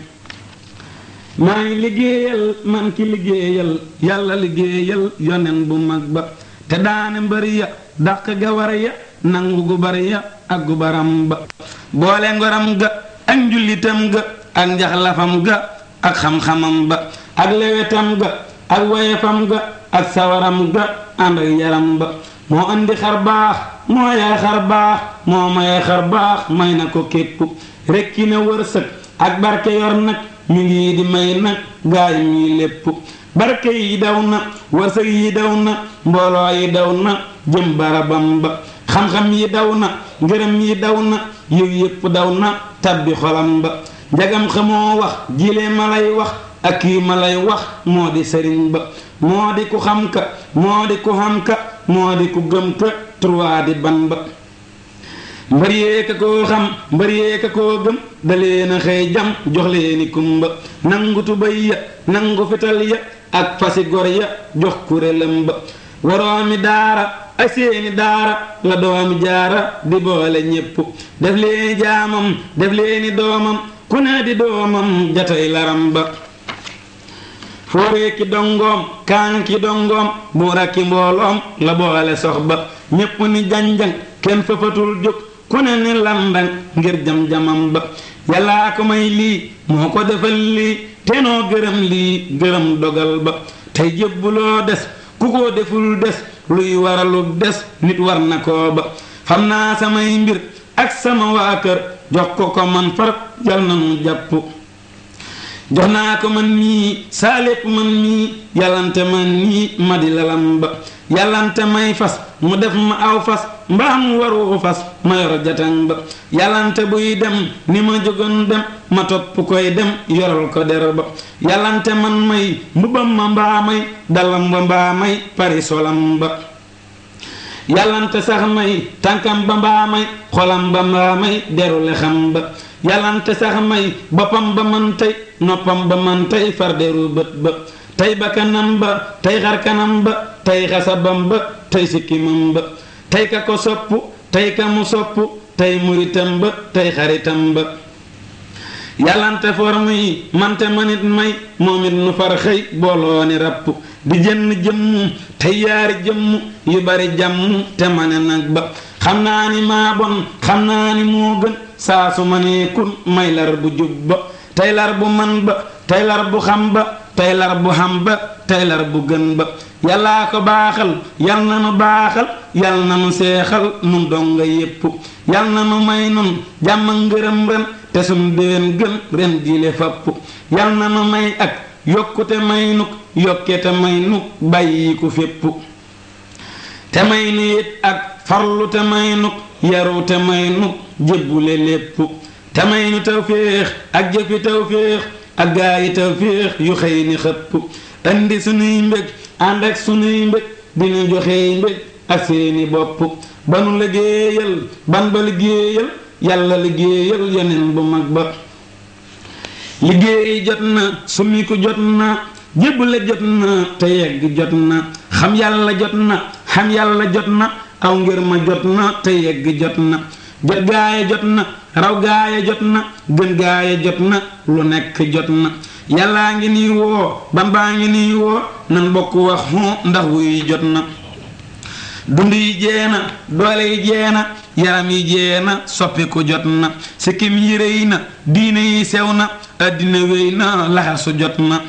maa ngi liggéeyal man ki liggéeyal yàlla liggéeyal yonen bu mag ba te daane mbëri ya dàq ga war ya nangu gu bari ya ak gu baram ba boole ngoram ga ak njullitam ga ak njaxlafam ga ak xam-xamam ba ak lewetam ga ak wayefam ga ak sawaram ga ànd ak yaram ba moo andi xar baax moo yaay xar baax moo maye xar baax may na ko képp rekki na wërsëg ak barke yor nag mi ngi di may nag gaay mi lépp barke yi daw na wërsëg yi daw na mbooloo yi daw na jëm barabam ba xam-xam yi daw na ngërëm yi daw na yiw yépp daw na tabbi xolam ba njagam xamoo wax jile ma lay wax ak kii ma lay wax moo di sëriñ ba moo di ku xam ka moo di ku xam ka moo di ku gëm ka trois di ban ba mbër yee ka koo xam mbër yee ka koo gëm da leen a xëy jam jox leeni kumba nangu tubay ya nangu fital ya ak fasi gor ya jox kurélam ba waroomi daara ak seeni daara la doomi jaara di boole ñépp def leeni jaamam def leeni doomam ku ne di doomam jatay laram ba fooree ki dongoom kaan ki dongoom buur ak ki mbooloom la boole sox ba ñépp ni janjang kenn fëfatul jóg ku ne ni landang ngir jam-jamam ba yàllaa ko may lii moo ko defal lii tenoo gërëm lii gërëm dogal ba tey jébbuloo des ku ko deful des luy waralu des nit war na koo ba xam naa samay mbir ak sama waa kër jox ko man far yal na nu jàpp jox naa ko man mii saa lépp man mii yàllante man mii ma di lalam ba yàllante may fas mu def ma aw fas mbaa mu waru fas ma yor jatan ba yàllante buy dem ni ma jógoon dem ma topp koy dem yoral ko der ba yàllante man may mbubam ma mbaa may dalam ba mbaa may parisolam ba yàllante sax may tànkam ba mbaa may xolam ba mbaa may derule xam ba yàllante sax may boppam ba man tey noppam ba man tey far deru bët ba tey ba kanam ba tey xar kanam ba tey xasabam ba tey sikkimam ba tey ka ko sopp tey ka mu sopp tey muritam ba tey xaritam ba yàllante forme yi mante manit may moom it nu far xëy booloo ni rapp di jënn jëmm tey yaari jëmm yu bari jàmm te mane nag ba xam naa ni maa bon xam naa ni moo gën saa su ma nee kun may lar bu jub ba tey lar bu man ba tey lar bu xam ba tey lar bu xam ba tey lar bu gën ba yàllaa ko baaxal yal na nu baaxal yal na nu seexal nun donga yépp yal na nu may nun jàmm ngërëm ren te sum déwén gën ren jile fapp yal na nu may ak yokkute may nuk yokkete may nuk bàyyi ku fépp te may nu it ak farlu te may nuk yaru te may nuk jébbule lépp te may nu tawféex ak jëfi tawféex ak gaayi tawféex yu xëy ni xëpp andi sunuy mbég ànd ak sunuy mbég dinu joxey mbég ak seeni bopp ba nu liggéeyal ban ba liggéeyal yàlla liggéeyal yeneen bu mag ba liggéey jot na sumiku jot na jébbale jot na te yegg jot na xam yàlla jot na xam yàlla jot na aw ngir ma jot na te yegg jot na jot gaaya jot na raw gaaya jot na gën gaaya jot na lu nekk jot na yàllaa ngi nii woo bambaa ngi nii woo nan bokk wax ndax wuy jot na dund yi jeena doole yi jeena yaram yi jeena soppiku jot na sikkim yi rëy na diine yi sew na àddina wéy na laxasu jot na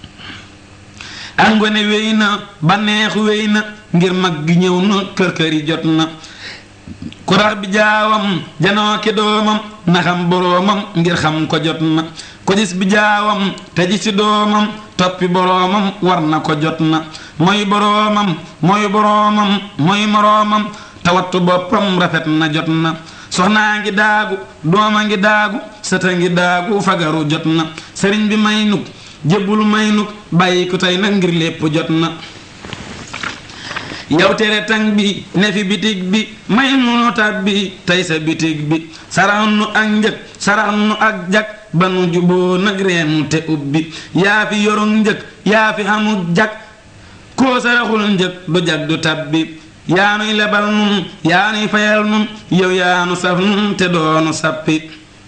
angone wéy na banneexu wéy na ngir mag gi ñëw na kër-kër yi jot na kurax bi jaawam janoo ki doomam na xam boroomam ngir xam ko jot na ko gis bi jaawam te ji ci doomam toppi boroomam war na ko jot na mooy boroomam mooy boroomam mooy moroomam te wattu boppam rafet na jot na soxnaa ngi daagu dooma ngi daagu sëta ngi daagu fagaru jot na sëriñ bi may nuk jébbul may nuk bàyyi ko tey nag ngir lépp jot na yow tere tang bi ne fi bitig bi may nu tab bi tey sa bitig bi sarax nu ak njëg sarax nu ak jag ba nu juboo nag reenu te ubbi yaa fi yorug njëg yaa fi xamul jag koo saraxul njëg du jag du tab bi yaa nuy lebal nun yaa nuy fayal nun yow yaa nu saf nun te doonu sappi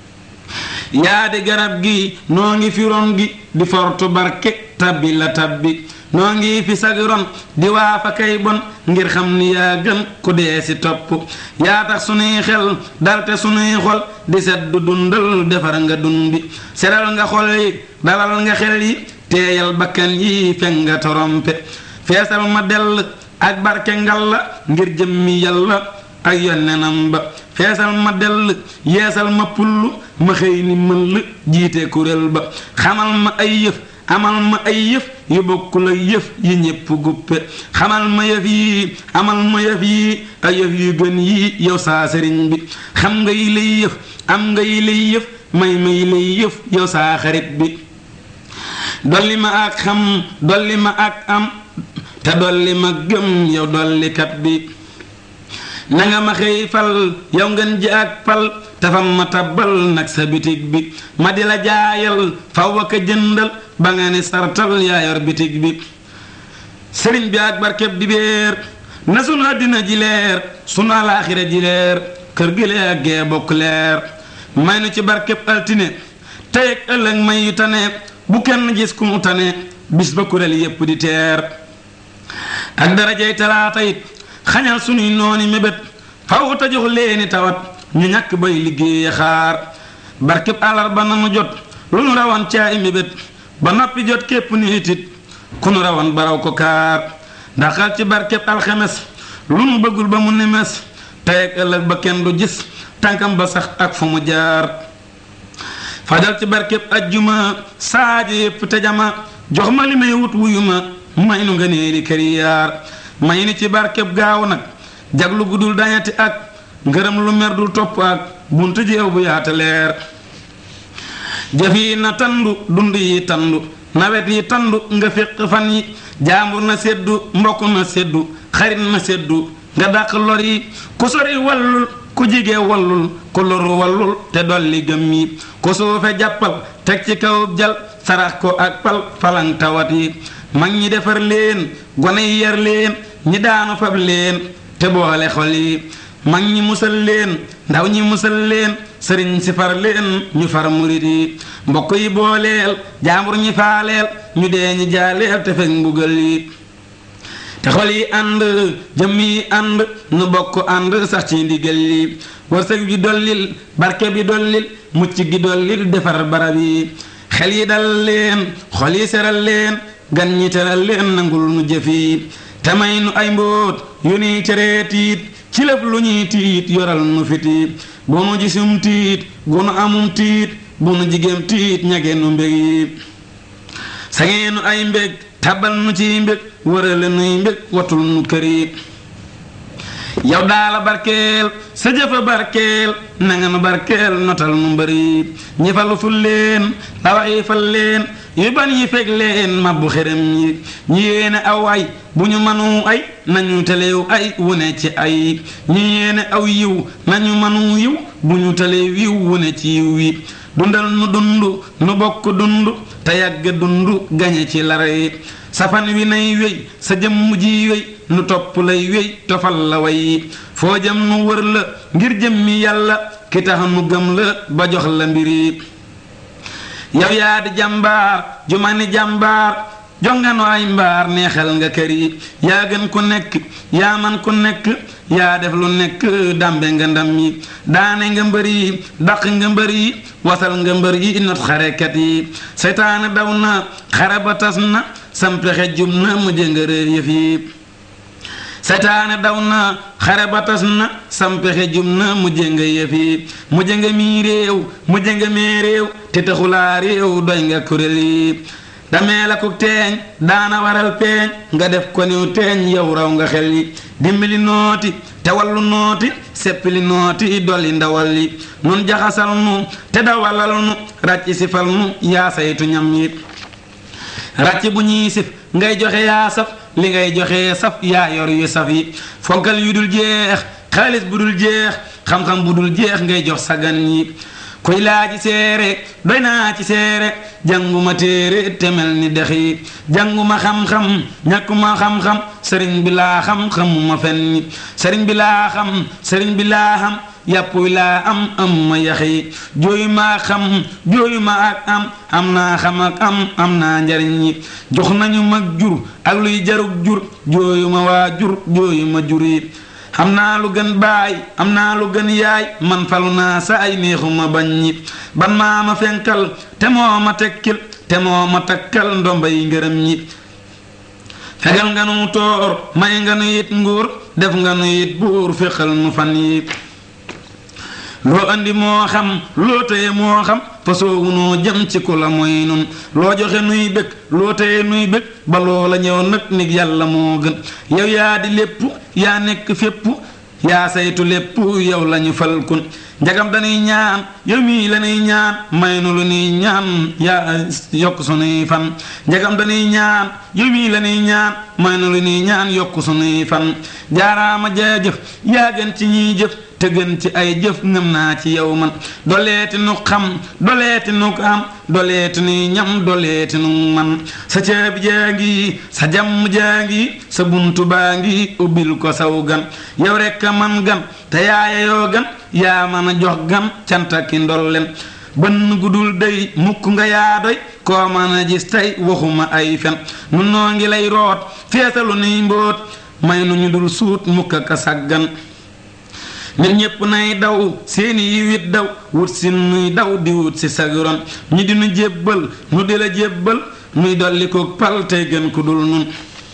yaa di garab gi noo ngi fi ron gi di fortu barke tabbi la tabbi noo ngi fi sag ron di waafa kay bon ngir xam ni yaa gën ku dee si topp yaa tax sunuy xel dalte sunuy xol di seddu dundal defar nga dundi seral nga xol yi dalal nga xel yi teeyal bakkan yi fekk nga torompe feesal ma dell ak barke ngalla ngir jëmmi yàlla ak yonnenam ba feesal ma dell yeesal ma pull ma xëy ni mën la jiite kuréel ba xamal ma ay yëf amal ma ay yëf yu bokkul ak yëf yi ñépp guppe xamal ma yëf yi amal ma yëf yi ak yëf yu gën yi yow saa sëriñ bi xam nga yi lay yëf am nga yi lay yëf may lay yëf yow saa xarit bi dolli ma ak xam dolli ma ak am te dolli ma gëm yow dollikat bi nanga ma xëy fal yow ngeen ji ak pal tafam ma tabbal nag sa bitig bi ma di la jaayal faw ak a jëndal ba nga ni sartal yaa yor bitig bi sëriñ bi ak barkeb di béer na sunu àddina ji leer sunu alaaxira ji leer kër gi lee ak gee bokk leer may nu ci barkeb altine tey ak ëllëg may yu tane bu kenn gis ku mu tane bis ba kuréel yépp di teer ak darajay talaata it xañal sunuy nooni mébét faw ta jox leeni tawat ñu ñàkk bay liggéey xaar barkeb àllarba nanu jot lu nu rawan caay mébét ba noppi jot képp nit it ku nu rawan baraw ko kaar ndaxal ci barkeb alxemes lu nu bëggul ba mu nemes tey ak ëllëg ba kenn du gis tànkam ba sax ak fu mu jaar fajal ci barkeb ajjuma saaji yépp te jama jox ma li may wut wuyu ma may nu nga neeli këriyaar may ni ci barkeb gaaw nag jaglu gudul dañati ak ngërëm lu mer dul topp ak buntu jeew bu yaata leer jëf yi na tandu dund yi tandu nawet yi tandu nga féq fan yi jaambur na seddu mbokk na seddu xarit na seddu nga dàq lor yi ku sori wallul ku jige wallul ku loru wallul te dolli gëm yi ku suufe jàppal teg ci kaw jal sarax ko ak pal falang tawat yi mag ñi defar leen gone yi yar leen ñi daanu fab leen te boole xol yi mag ñi musal leen ndaw ñi musal leen sëriñ si far leen ñu far murit yi mbokk yi booleel jaambur ñi faaleel ñu dee ñi jaaleel te fekk mbugal yi te xol yi ànd jëmm yi ànd nu bokk ànd sax ci ndigal yi wërsëg bi dollil barke bi dollil mucc gi dollil defar barab yi xel yi dal leen xol yi seral leen gan ñi teral leen nangul nu jëf yi te may nu ay mbóot yu nuy teree tiit ci lépp lu ñuy tiit yoral nu fiti bu nu gisum tiit gu nu amum tiit bu nu jigéem tiit ñage nu mbég yi sangee nu ay mbég tabal nu ci mbég wërale nuy mbég watul nu kër yi yow daala barkeel sa jëfa barkeel nanga nu barkeel notal nu mbëri ñi falu ful leen la wax yi fal leen yu ban yi fekk leen mabbu xerem yi ñi yéene aw ay bu ñu manu ay nañu teleew ay wune ci ay ñi yéene aw yiw nañu manu yiw bu ñu teleew yiw wune ci yiw yi dundal nu dund nu bokk dund te yàgg dund gañe ci lare safan wi nay wéy sa jëmm ji wéy nu topp lay wéy tofal la way foo jëm nu wër la ngir jëmmi yàlla ki tax nu gëm la ba jox la mbiri yow yaa di jàmbaar ju ma ni jàmbaar jongano ay mbaar neexal nga kër yi yaa gën ku nekk yaa man ku nekk yaa def lu nekk dambe nga ndam yi daane nga mbër yi daq nga mbër yi wasal nga mbër yi not xarekat yi seytaane daw na xare ba tas na sam pexe jum na mujj nga réer yëf yi seytaane daw na xare ba tas na sam pexe jum na mujj nga yëf yi mujj nga mii réew mujj nga mee réew te taxulaa réew doy nga kuréel yi damee la ko teeñ daana waral peeñ nga def ko niw teeñ yow raw nga xel yi dimbali nooti te wallu nooti seppili nooti dolli ndawal yi nun jaxasal nu te dawalal nu ràcc sifal nu yaa saytu ñam yi ràcc bu ñuy sif ngay joxe yaa saf li ngay joxe saf yaa yor yu saf yi fonkal yu dul jeex xaalis bu dul jeex xam-xam bu dul jeex ngay jox sagan yi kuy laaji seere doy naa ci seere jànguma téere te mel ni dex yi jànguma xam-xam ñàkkuma xam-xam sëriñ bi laa xam xamuma fenn sëriñ bi laa xam sëriñ bi laa xam yàpp wi laa am ma yax yi jooyu ma xam jooyu ma ak am naa xam ak am naa njariñ yi jox nañu mag jur ak luy jarug jur jooyu ma waa jur jooyu ma jur yi am naa lu gën baay am naa lu gën yaay man falu naa sa ay neexuma bañ ñi ban maa ma fenkal te moo ma tekkil te moo ma takkal ndomba yi ngërëm ñi fegal nga nu toor may nga nu it nguur def nga nu it buur féqal nu fan yi loo andi moo xam loo téye moo xam fasoowu noo jëm ci ku la mooy nun loo joxe nuy bëgg loo téye nuy bëgg ba loola ñëw nag nig yàlla moo gën yow yaa di lépp yaa nekk fépp yaa saytu lépp yow lañu falkun njagam dañuy ñaan yow mii lañuy ñaan may nu lu nuy ñaan yaa yokk sunuy fan njagam dañuy ñaan yow mii lañuy ñaan may nu lu nuy ñaan yokk sunuy fan jaaraama jaajëf yaa gën ci ñiy jëf te gën ci ay jëf ngëm naa ci yow man doleeti nu xam doleeti nu am doleeti nuy ñam doleeti nu man sa ceeb jaa ngi sa jàmm jaa ngi sa buntu baa ngi ubbil ko saw gan yow rekk a man gan te yaaya yoo gan yaa mën a jox gan cantaki ndolleen bënn gudul dey mukk nga yaa doy koo mën a gis tey waxuma ay fen nun noo ngi lay root feesalu nuy mbóot may nu ñu dul suut mukk ak a saggan nit ñépp nay daw seeni yiwit daw wut si nuy daw di wut si sagron ñi di nu jébbal nu di la jébbal nuy dolli ko pal tey gën ku dul nun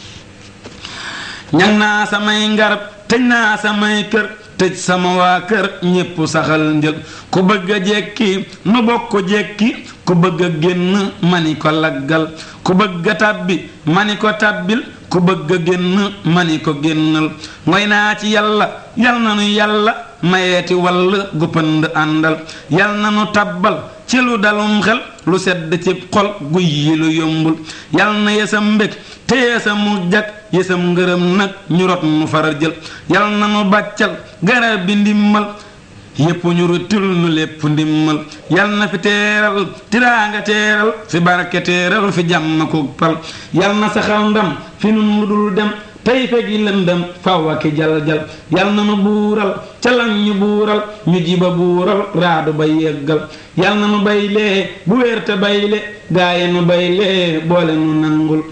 ñag naa samay ngarab tëj naa samay kër tëj sama waa kër ñépp saxal njël ku bëgg a jekki nu bokk jekki ku bëgg a génn mani ko laggal ku bëgg a tàbbi mani ko tàbbil ku bëgg a génn mani ko génnal ngoy naa ci yàlla yal na nu yàlla mayeeti wall gu pënd àndal yal na nu tabbal ci lu dalum xel lu sedd ci xol guy yi lu yombul yal na yesam mbég te yesamu jag yesam ngërëm nag ñu rot nu far jël yal na nu bàccal garab bi ndimmal yépp ñu rutul nu lépp ndimmal yal na fi teeral tiraanga teeral fi barke teeral fi jàmm ko pal yal na saxal ndam fi nun lu dul dem tey fegi lëndëm faw aki jal-jal yal na nu buural ca lan ñu buural ñu jiba buural raadu ba yeggal yal na nu baylee bu wér te bayle gaaye nu baylee boole nu nangul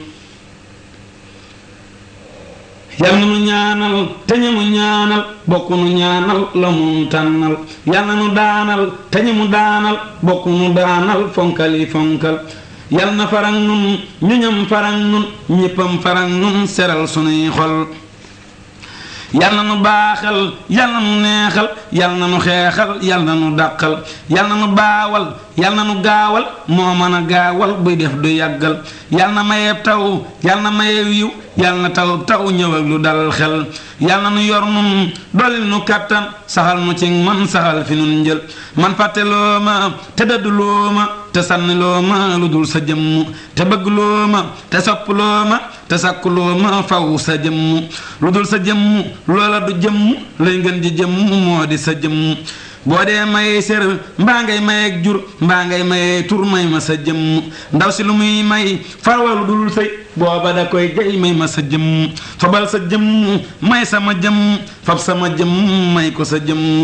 yal na nu ñaanal te ñi mu ñaanal bokk nu ñaanal la mu tànnal yal na nu daanal te ñi mu daanal bokk nu daanal fonkali fonkal yal na farang nun ñu ñam farang nun ñéppam farang nun seral sunuy xol yal na nu baaxal yal na nu neexal yal na nu xeexal yal na nu dàqal yal na nu baawal yal na nu gaawal moo mën a gaawal buy def du yàggal yal na mayeeb taw yal na mayeeb yiw yal na taw ñëw ak lu dal xel yal na nu yor nun dolli nu kattan saxal nu ci man saxal fi nun njël man fàtte loo ma te dëddu loo ma te sànni loo ma lu dul sa jëmm te bëgg loo ma te sopp loo ma te sàkku loo ma faw sa jëmm lu dul sa jëmm loola du jëmm lay ngeen ji jëmm moo di sa jëmm boo dee mayee sér mbaa ngay mayeeg jur mbaa ngay mayee tur may ma sa jëmm ndaw si lu muy may farwalu dul sëy booba da koy jay may ma sa jëmm fabal sa jëmm may sama jëmm fab sama jëmm may ko sa jëmm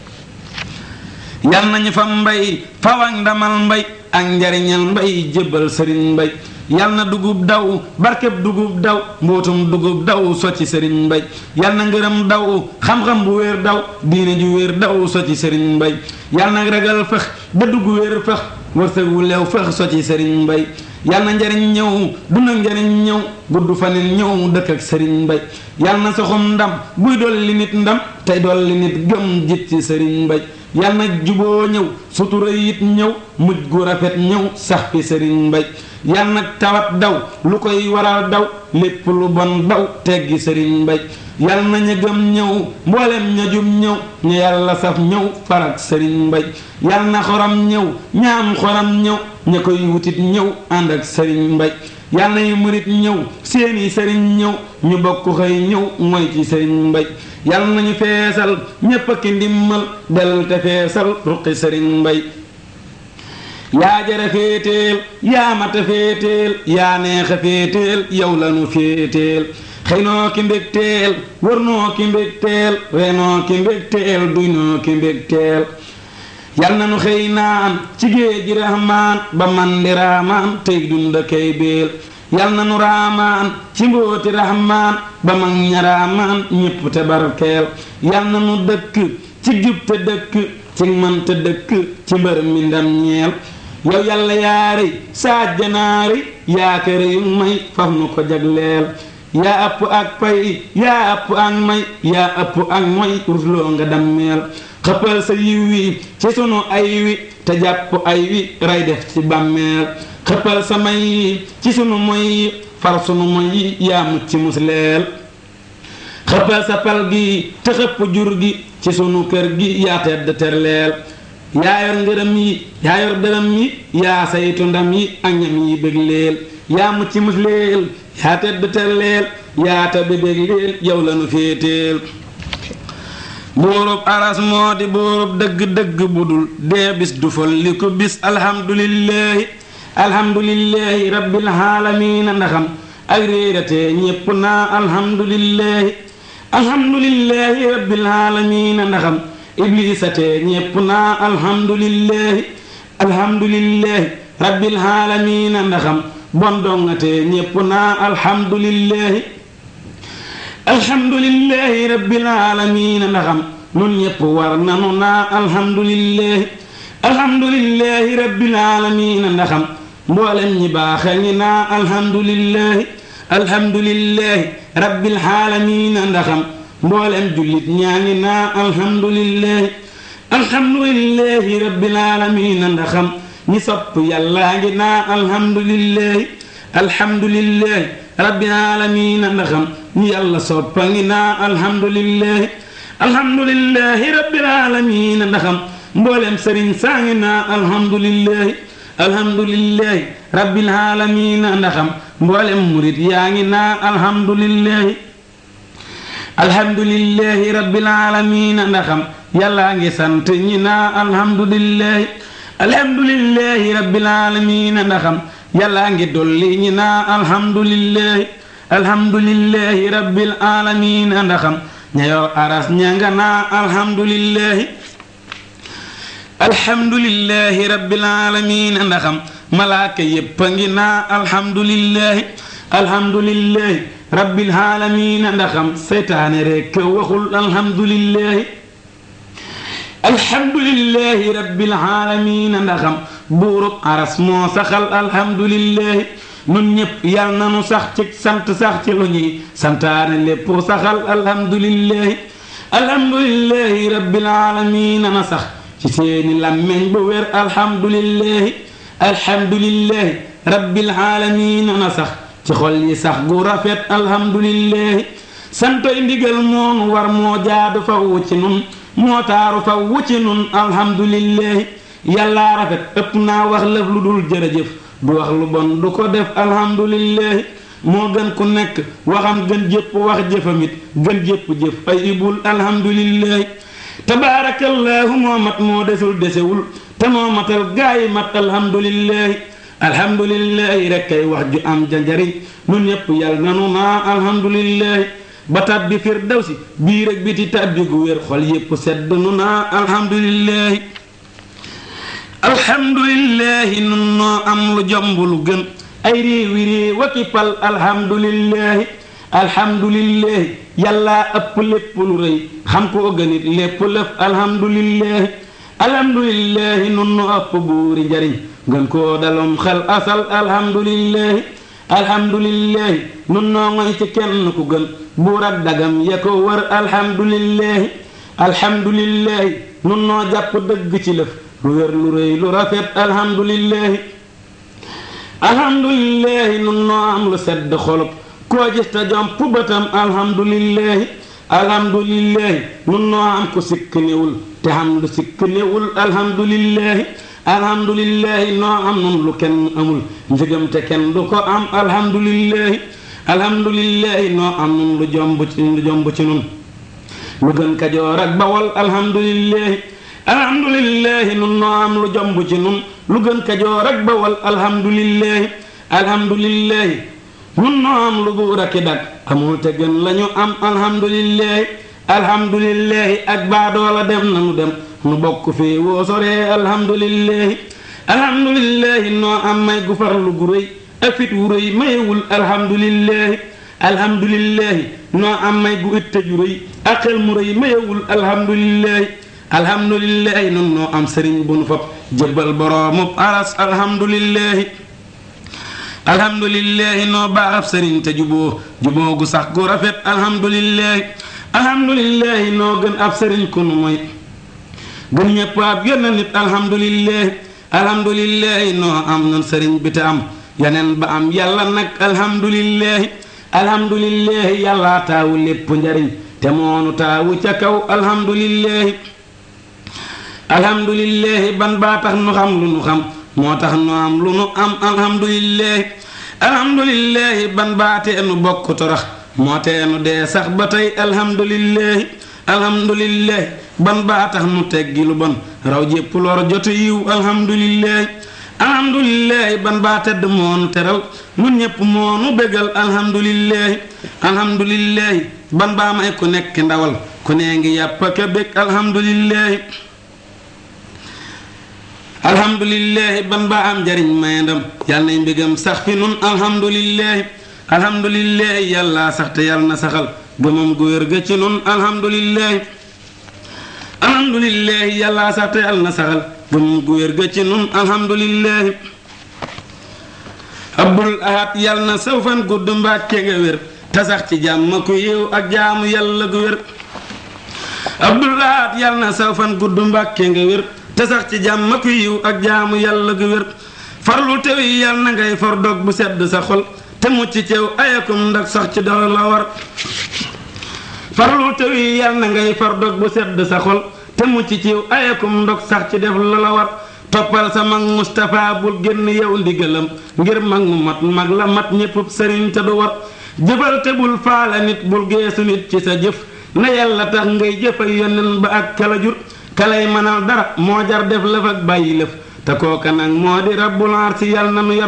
yal nañu fa mbay faw ak ndamal mbay ak njariñal mbay jébbal sëriñ mbay yal na dugub daw barkeb dugub daw mbootum dugub daw socci sëriñ mbay yal na ngërëm daw xam-xam bu wér daw diine ju wér daw socci sëriñ mbay yal na ragal fëx dëddu gu wér fëx wërsëg wu leew fëx socci sëriñ mbay yal na njariñ ñëw dund ak njariñ ñëw gudd fanin ñëw dëkk ak sëriñ mbay yal na soxum ndam buy dolli nit ndam tey dolli nit gëm jit ci sëriñ mbay yal na juboo ñëw sutura it ñëw mujj gu rafet ñëw sax fi sëriñ Mbay yal na tawat daw lu koy waral daw lépp lu bon daw teggi sëriñ Mbay yal na ña gëm ñëw mboolem ña jum ñëw ña yàlla saf ñëw farak sëriñ Mbay yal na xoram ñëw ñaam xoram ñëw ña koy wutit ñëw ànd ak sëriñ Mbay yal na yu murit ñëw seeni sëriñ ñëw ñu bokk xëy ñëw mooy ci sëriñ Mbay yal nañu feesal ñépp ak ndimmal del te feesal ruqi sëriñ Mbay yaa jara féeteel yaa mata féeteel yaa neexa féeteel yow lanu féeteel xëy noo ki mbégteel wër noo ki mbégteel reenoo ki mbégteel duy noo ki mbégteel yal na nu xëy naan ci géej gi rahmaan ba man di raamaan tey dunda kay béel yal na nu raamaan ci mbóoti rahmaan ba mag ña raamaan ñépp te barkeel yal na nu dëkk ci jub te dëkk ci man te dëkk ci mbër mi ndam ñeel yow yàlla yaari saajjanaari yaa kër yu may faf nu ko jagleel yaa ëpp ak pay yaa ëpp ak may yaa ëpp ak may rusloo nga dammeel xëppal sa yiw wi ci sunu ay wi te jàpp ay wi ray def ci bàmmeel xëppal sa may yi ci sunu moy yi far sunu moy yi yaa mucc musleel xëppal sa pal gi te xëpp jur gi ci sunu kër gi yaa tedd terleel yaa yor ngërëm yi yaa yor dërëm yi yaa saytu ndam yi ak ñam yi bëgg leel yaa mucc musleel yaa tedd terleel yaa tabi bëgg leel yow lanu féeteel buurub aras moo di buurub dëgg-dëgg budul dee bis du fol li ko bis alhamdulillahi alhamdulillahi rabbil aalamiina ndaxam ak réeratee ñépp naa alhamdulillahi alhamdulillahi rabbil aalamiina ndaxam iblisatee ñépp naa alhamdulillahi alhamdulillahi rabbil aalamiina ndaxam bon dongatee ñépp naa alhamdulillahi alhamdulillahi rabbil aalamiina ndaxam nun ñépp war nanu naa alhamdulillahi alhamdulillahi rabbil aalamiina ndaxam mboolem ñi baaxe ngi naa alhamdulillahi alhamdulillahi rabbil aalamiina ndaxam mboolem jullit ñaa ngi naa alhamdulillahi alhamdulillahi rabbil aalamiina ndaxam ñi sopp yàllaa ngi naa alhamdulillahi alhamdulillahi rabbil aalamiina ndaxam ñi yàlla soppa ngi naa alhamdulillahi alhamdulillahi rabbil aalamiina ndaxam mboolem sëriñ saa ngi naa alhamdulillahi alhamdulillahi rabbil aalamiina ndaxam mboolem murit yaa ngi naa alhamdulillahi alhamdulillahi rabbil aalamiina ndaxam yàllaa ngi sant ñi naa alhamdulillahi alhamdulillahi rabbil aalamiina ndaxam yàllaa ngi dolli ñi naa alhamdulillahi alhamdulillahi rabbil aalamiina ndaxam ñayor aras ñanga naa alhamdulillahi alhamdulillahi rabbil aalamiina ndaxam malaaka yépp a ngi naa alhamdulillahi alhamdulillahi rabbil aalamiina ndaxam seytaane rekk waxul alhamdulillahi alhamdulillahi rabbil aalamiina ndaxam buurub aras moo saxal alhamdulillahi nun ñépp yal na nu sax ci sant sax ci lu ñuy santaane lépp saxal alhamdulillahi alhamdulillahi rabbil aalamiina na sax ci seeni làmmeñ bu wér alhamdulillahi alhamdulillahi rabbil aalamiina na sax ci xol yi sax gu rafet alhamdulillahi santoy ndigal moonu war moo jaadu faw ci nun moo taaru faw ci nun alhamdulillahi yàllaa rafet ëpp naa wax lëf lu dul jërëjëf du wax lu bon du ko def alhamdulillahi moo gën ku nekk waxam gën jépp wax jëfamit gën jépp jëf ay ibul alhamdulillahi tabaarakallaahu moo mat moo desul desewul te moo matal gaayi mat alhamdulillahi alhamdulillahi rek kay wax ju am janjariñ nun ñépp yal nanu naa alhamdulillahi ba tàbbi firdawsi bii rek biti tàbbi gu wér xol yépp sedd nu naa alhamdulillahi alhamdulillahi nun noo am lu jomb lu gën ay réewi réew waki pal alhamdulillahi alhamdulillahi yàllaa ëpp lépp lu rëy xam ko gënit lépp lëf alhamdulillahi alhamdulillahi nun nu ëpp buuri njariñ gën koo dalum xel asal alhamdulillahi alhamdulillahi nun noo ngoy ci kenn ku gën buur ak dagam ya ko wër alhamdulillahi alhamdulillahi nun noo jàpp dëgg ci lëf lu wér lu rëy lu rafet alhamdulillahi alhamdulillahi nun noo am lu sedd xolub koo gis te jomp bëtam alhamdulillahi alhamdulillahi nun noo am ku sikk néwul te xam lu sikk néwul alhamdulillahi alhamdulillahi noo am nun lu kenn amul njëgam te kenn du ko am alhamdulillahi alhamdulillahi noo am nun lu jomb ci nun lu gën Kajoor ak Bawol alhamdulillahi alhamdulillahi nun noo am lu jomb ci nun lu gën Kajoor ak Bawol alhamdulillahi alhamdulillahi nun noo am lu buur ak dak amul te gën lañu am alhamdulillahi alhamdulillahi ak baadoola dem nanu dem nu bokk fii woo soree alhamdulillahi alhamdulillahi noo am may gu farlu gu rëy ak fit wu rëy mayewul alhamdulillahi alhamdulillahi noo am may gu itte ju rëy ak xel mu rëy mayewul alhamdulillahi alhamdulillahi nun noo am sëriñ bu nu fab jébbal boroomub aras alhamdulillahi alhamdulillahi noo baaxab sëriñ te juboo gu sax gu rafet alhamdulillahi alhamdulillahi noo gën ab sëriñ ku nu moy gën ñëpp ab yenn nit alhamdulillahi alhamdulillahi noo am nun sëriñ bi te am yeneen ba am yàlla nag alhamdulillahi alhamdulillahi yàlla taawu lépp njariñ te moonu taawu ca kaw alhamdulillahi alhamdulillahi ban baa tax nu xam lu nu xam moo tax nu am lu nu am alhamdulillahi alhamdulillahi ban baa tee nu bokk torax moo tee nu dee sax ba tey alhamdulillahi alhamdulillahi ban baa tax nu teggi lu bon raw jépp lor jotu yiw alhamdulillahi alhamdulillahi ban baa tedd moonu teral nun ñépp moonu bégal alhamdulillahi alhamdulillahi ban baa may ku nekk ndawal ku nee ngi yàpp ka bég alhamdulillahi alhamdulillahi ban baa am njariñ may ndam yàlla nay mbégam sax fi nun alhamdulillahi alhamdulillahi yàlla sax te yàlla na saxal gëmam gu wér ga ci nun alhamdulillahi alhamdulillahi yàlla sax te yàlla na saxal gëmam gu wér ga ci nun alhamdulillahi abdul ahad yàlla na saw fan gudd mbàkke nga wér te sax ci jàmm ku yiw ak jaamu yàlla gu wér abdul ahad yàlla na saw fan gudd mbàkke nga wér te sax ci jàmm ku yiw ak jaamu yàlla gu wér farlu tew yi yàlla na ngay for dog bu sedd sa xol te mucc ceew ayakum ndax sax ci dara la war farlu tew yi yàlla na ngay for dog bu sedd sa xol te mucc ceew ayakum ndox sax ci def la war toppal sa mag Mustapha bul génn yow ndigalam ngir mag mu mat mag la mat ñépp sëriñ te du war jëfal te bul faala nit bul geesu nit ci sa jëf na yàlla tax ngay jëfal yonen ba ak kala jur kalay mënal dara moo jar def lëf ak bàyyi lëf te kooka nag moo di rabbul arsi yàlla na nu yar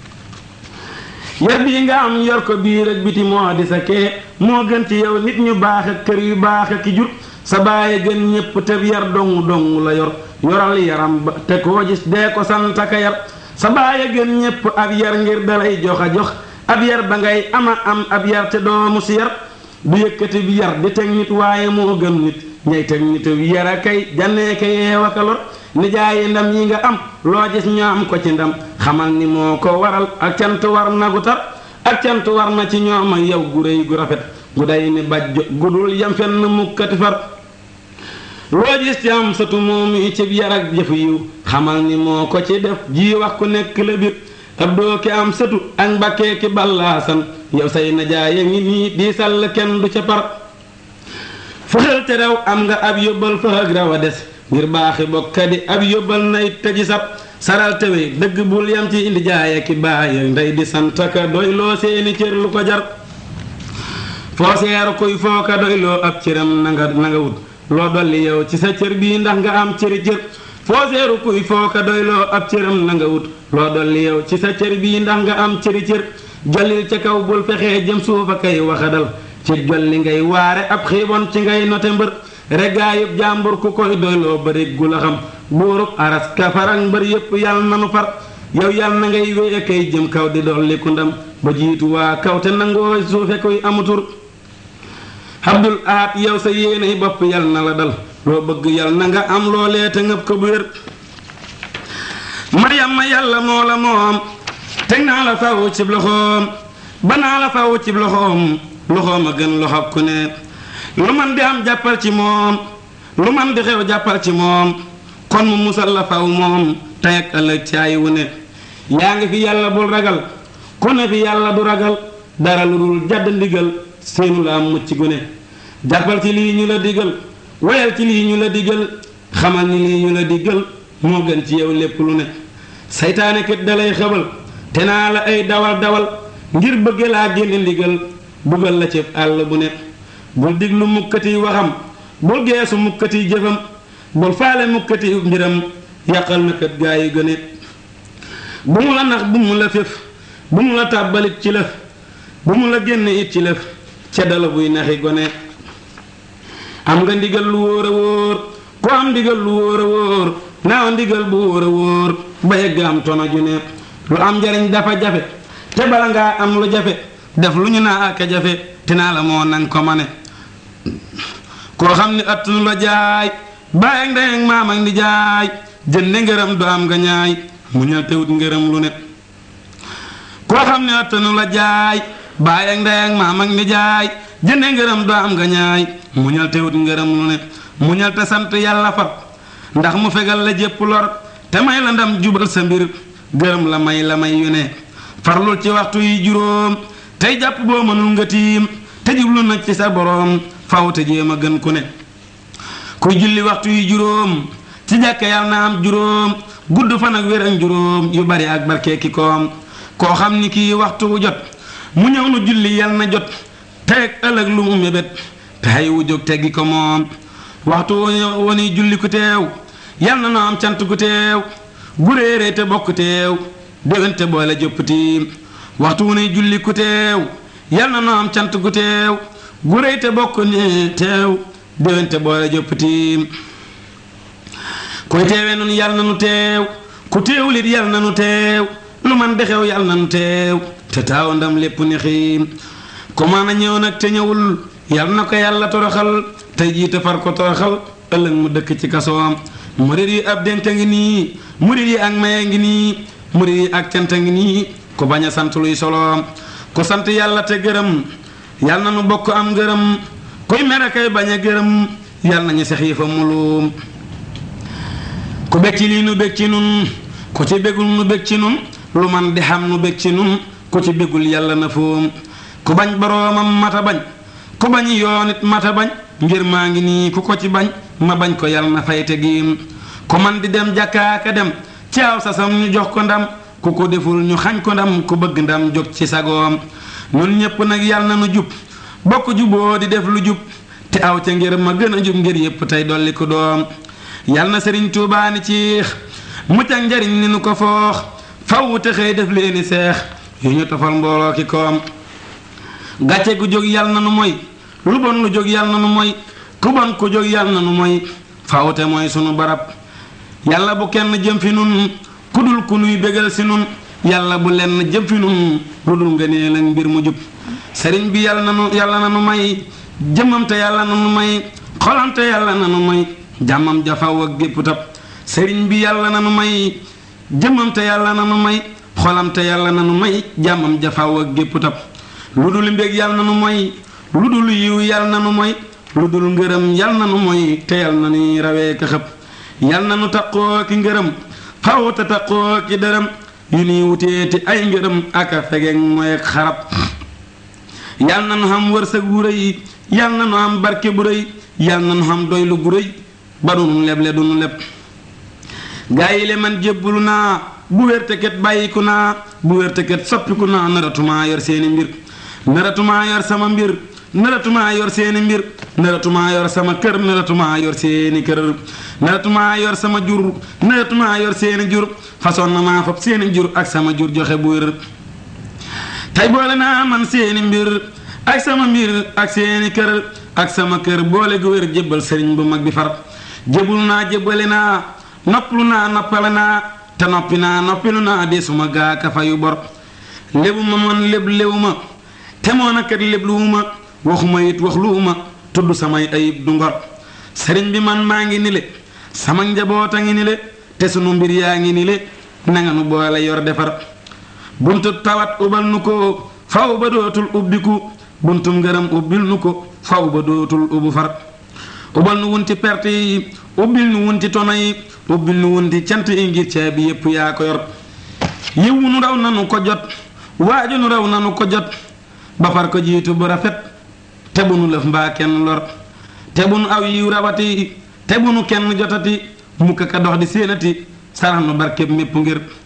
yar bii nga am yor ko biir ak biti moo di sa kee moo gën ci yow nit ñu baax ak kër yu baax ak ki jur sa baaye gën ñépp te yar dongu dongu la yor yoral yaram ba te koo gis dee ko santaka yar sa baaye gën ñépp ab yar ngir dalay jox a jox ab yar ba ngay ama am ab yar te doomu si yar du yëkkati bi yar di teg nit waaye moo gën nit ñay teg nit yar a kay jannee ka yeewa ka lor nijaayi ndam yi nga am loo gis ñu am ko ci ndam xamal ni moo ko waral ak cant war na gu tar ak cant war na ci ñoom ak yow gu réy gu rafet gu day ni bajjo gudul yam fenn mukkati far loo gis ci am satu moom yi ci yar ak jëfu yiw xamal ni moo ko ci def ji wax ku nekk la biir ab doo ki am satu ak mbakkee ki ballaasan yow say najaaya ngi nii di sàll kenn du ca par fëxal te raw am nga ab yóbbal fëxag raw a des ngir baaxi bokkadi ab yóbbal nay tëji sab saral tewe dëgg bul yam ci indi jaaya ki baaya ndey di santaka doy loo seeni cër lu ko jar foo seeru kuy foo ka doy loo ab cëram na nga wut loo dolli yow ci sa cër bii ndax nga am cëri cër foo seeru kuy foo ka doy loo ab cëram na nga wut loo dolli yow ci sa cër bii ndax nga am cëri cër jollil ca kaw bul fexee jëm suufa kay waxadal ci jolli ngay waare ab xiibon ci ngay note mbër regaayub jàmbur ku koy doyloo bari gu la xam buurub aras kafarak mbër yépp yàlla nanu far yow yàlla na ngay wéye kay jëm kaw di dolli ku ndam ba jiitu waa kaw te nangoo suufe koy amutur abdul ahad yow sa yéeney bopp yàlla na la dal loo bëgg yàlla na nga am loolee te ngëb ko bu wér Maryama yàlla moo la moom teg naa la faw cib loxoom ba naa la faw cib loxoom a gën loxob ku ne lu man di am jàppal ci moom lu man di xew jàppal ci moom kon mu musal la faw moom tey ak ëllëg caay wu ne yaa ngi fi yàlla bul ragal ku ne fi yàlla du ragal dara lu dul jadd ndigal seenu la am mucc gu ne jàppal ci lii ñu la digal wayal ci lii ñu la digal xamal ni lii ñu la digal moo gën ci yow lépp lu ne saytaane kët dalay xëbal te naa la ay dawal dawal ngir bëgge laa génne ndigal bugal la ci àll bu ne bul diglu mukkati waxam bul geesu mukkati jëfam bul faale mukkati mbiram yàqal na kët gaa yi gëne bu mu la nax bu mu la féf bu mu la tàbbalit ci lëf bu mu la génne it ci lëf ca dala buy naxi gone am nga ndigal lu wóor a wóor ku am ndigal lu wóor a wóor naaw ndigal bu wóor a wóor ba yegg am tono ju ne lu am njariñ dafa jafe te bala ngaa am lu jafe def lu ñu naa ak jafe te naa la moo nang ko mane koo xam ni attunu la jaay baay ak ndey ak maam ak ndi jaay jënde ngërëm du am nga ñaay mu ñal te wut ngërëm lu ne koo xam ne attunu la jaay baay ak ndey ak maam ak ndi jaay jënde ngërëm du am nga ñaay mu ñal te wut ngërëm lu ne mu ñal te sant yàlla fa ndax mu fegal la jépp lor te may la ndam jubal sa mbir gërëm la may yu ne farlul ci waxtu yi juróom tey jàpp boo mënul nga tiim te jublu nag ci sa boroom faw te jéem a gën ku ne kuy julli waxtu yi juróom ci jàkke yàlla na am juróom gudd fan ak wér ak juróom yu bari ak barke ki koom koo xam ni kii waxtu wu jot mu ñëw nu julli yàlla na jot tey ak ëllëg lu mu mébét te wu jóg teggi ko moom waxtu woni julli ku teew yàlla na am cant ku teew gu réeree te bokk teew déwénte boole jëpp tiim waxtu wu ne julli ku teew yàlla na am cant ku teew gu réy te bokk ne teew déwénte boole jëpp tiim kuy teewee nun yàlla na nu teew ku teewlit yàlla na nu teew lu man dexew yàlla na nu teew te taaw ndam lépp ni xiim ku mën a ñëw nag te ñëwul yàlla na ko yàlla toroxal tey jiite far ko toroxal ëllëg mu dëkk ci kasoom murid yi ab dénk ngi nii murid yi ak maye ngi nii murid yi ak cant ngi nii ku bañ a sant luy soloom ku sant yàlla te gërëm yàlla na nu bokk am gërëm kuy mere kay bañ a gërëm yàlla na ñu sex yi fa mulum ku bég ci lii nu bég ci nun ku ci bégul nu bég ci nun lu man di xam nu bég ci nun ku ci bégul yàlla na foom ku bañ boroomam mata bañ ku bañ yoon it mata bañ ngir maa ngi nii ku ko ci bañ ma bañ ko yàlla na fay te giim ku man di dem jàkkaaka dem ci aw sasam ñu jox ko ndam ku ko deful ñu xañ ko ndam ku bëgg ndam jóg ci sagoom ñun ñépp nag yàlla na nu jub bokk juboo di def lu jub te aw ca ngir ma gën a jub ngir yépp tey dolli ko doom yàlla na sëriñ Tuubaa ni ciix mucc ak njariñ ni nu ko foox faw te xëy def leeni seex yu ñu tofal mbooloo ki koom gàcce gu jóg yàlla na nu moy lu bon lu jóg yàlla na nu moy ku bon ku jóg yàlla na nu moy faw te mooy sunu barab yàlla bu kenn jëm fi nun ku dul ku nuy bégal si nun yàlla bu lenn jëm fi nun lu dul nga nee la mbir mu jub sëriñ bi yàlla na nu may jëmmam te yàlla na nu may xolam te yàlla na nu may jàmmam jafaw ak gépp tab sëriñ bi yàlla na nu may jëmmam te yàlla na nu may xolam te yàlla na nu may jàmmam jafaw ak gépp tab lu dul mbég yàlla na nu moy lu dul yiw yàlla na nu moy lu dul ngërëm yàlla na nu moy te yàlla na nuy rawee ka xëpp yàlla na nu taqoo ki ngërëm faw te taqoo ki dërëm yu nuy wuteeti ay ngërëm ak a fegeeg mooy ak xarab yàlla na nu xam wërsëg wu rëy yàlla na nu am barke bu rëy yàlla na nu xam doylu gu rëy ba du nu leble du nu leb gaa yi le man jébbalu naa bu wértekat bàyyiku naa bu wértekat soppiku naa naratumaa yor seeni mbir naratumaa yor sama mbir naratumaa yor seeni mbir naratumaa yor sama kër naratumaa yor seeni kër naratumaa yor sama jur naratumaa yor seeni jur façon na maa fab seeni jur ak sama jur joxe bu wér tey boole naa man seeni mbir ak sama mbir ak seeni kër ak sama kër boole gu wér jébbal sëriñ bu mag bi far jébbul naa jébbale naa noppalu naa noppale naa te noppi naa noppilu naa de suma gaaka fayu bor lébu ma man léb léwu ma te moo na kat léb luwu ma waxuma it wax luwu ma tudd samay ayib du ngor sëriñ bi man maa ngi ni le sama njaboot a ngi ni le te sunu mbir yaa ngi ni le nanga nu boole yor defar buntu tawat ubal nu ko faw ba dootul ubbiku buntum ngërëm ubbil nu ko faw ba dootul ubbu far ubal nu wunti perte yi ubbil nu wunti tono yi ubbil nu wunti cant yi ngir caabi yépp yaa ko yor yiw nu raw nanu ko jot waaju nu raw nanu ko jot ba far ko jiitu bu rafet te bu nu lëf mbaa kenn lor te bu nu aw yiw rawati te bu nu kenn jotati mukk ka dox di séenati sarax nu barkeb mépp ngir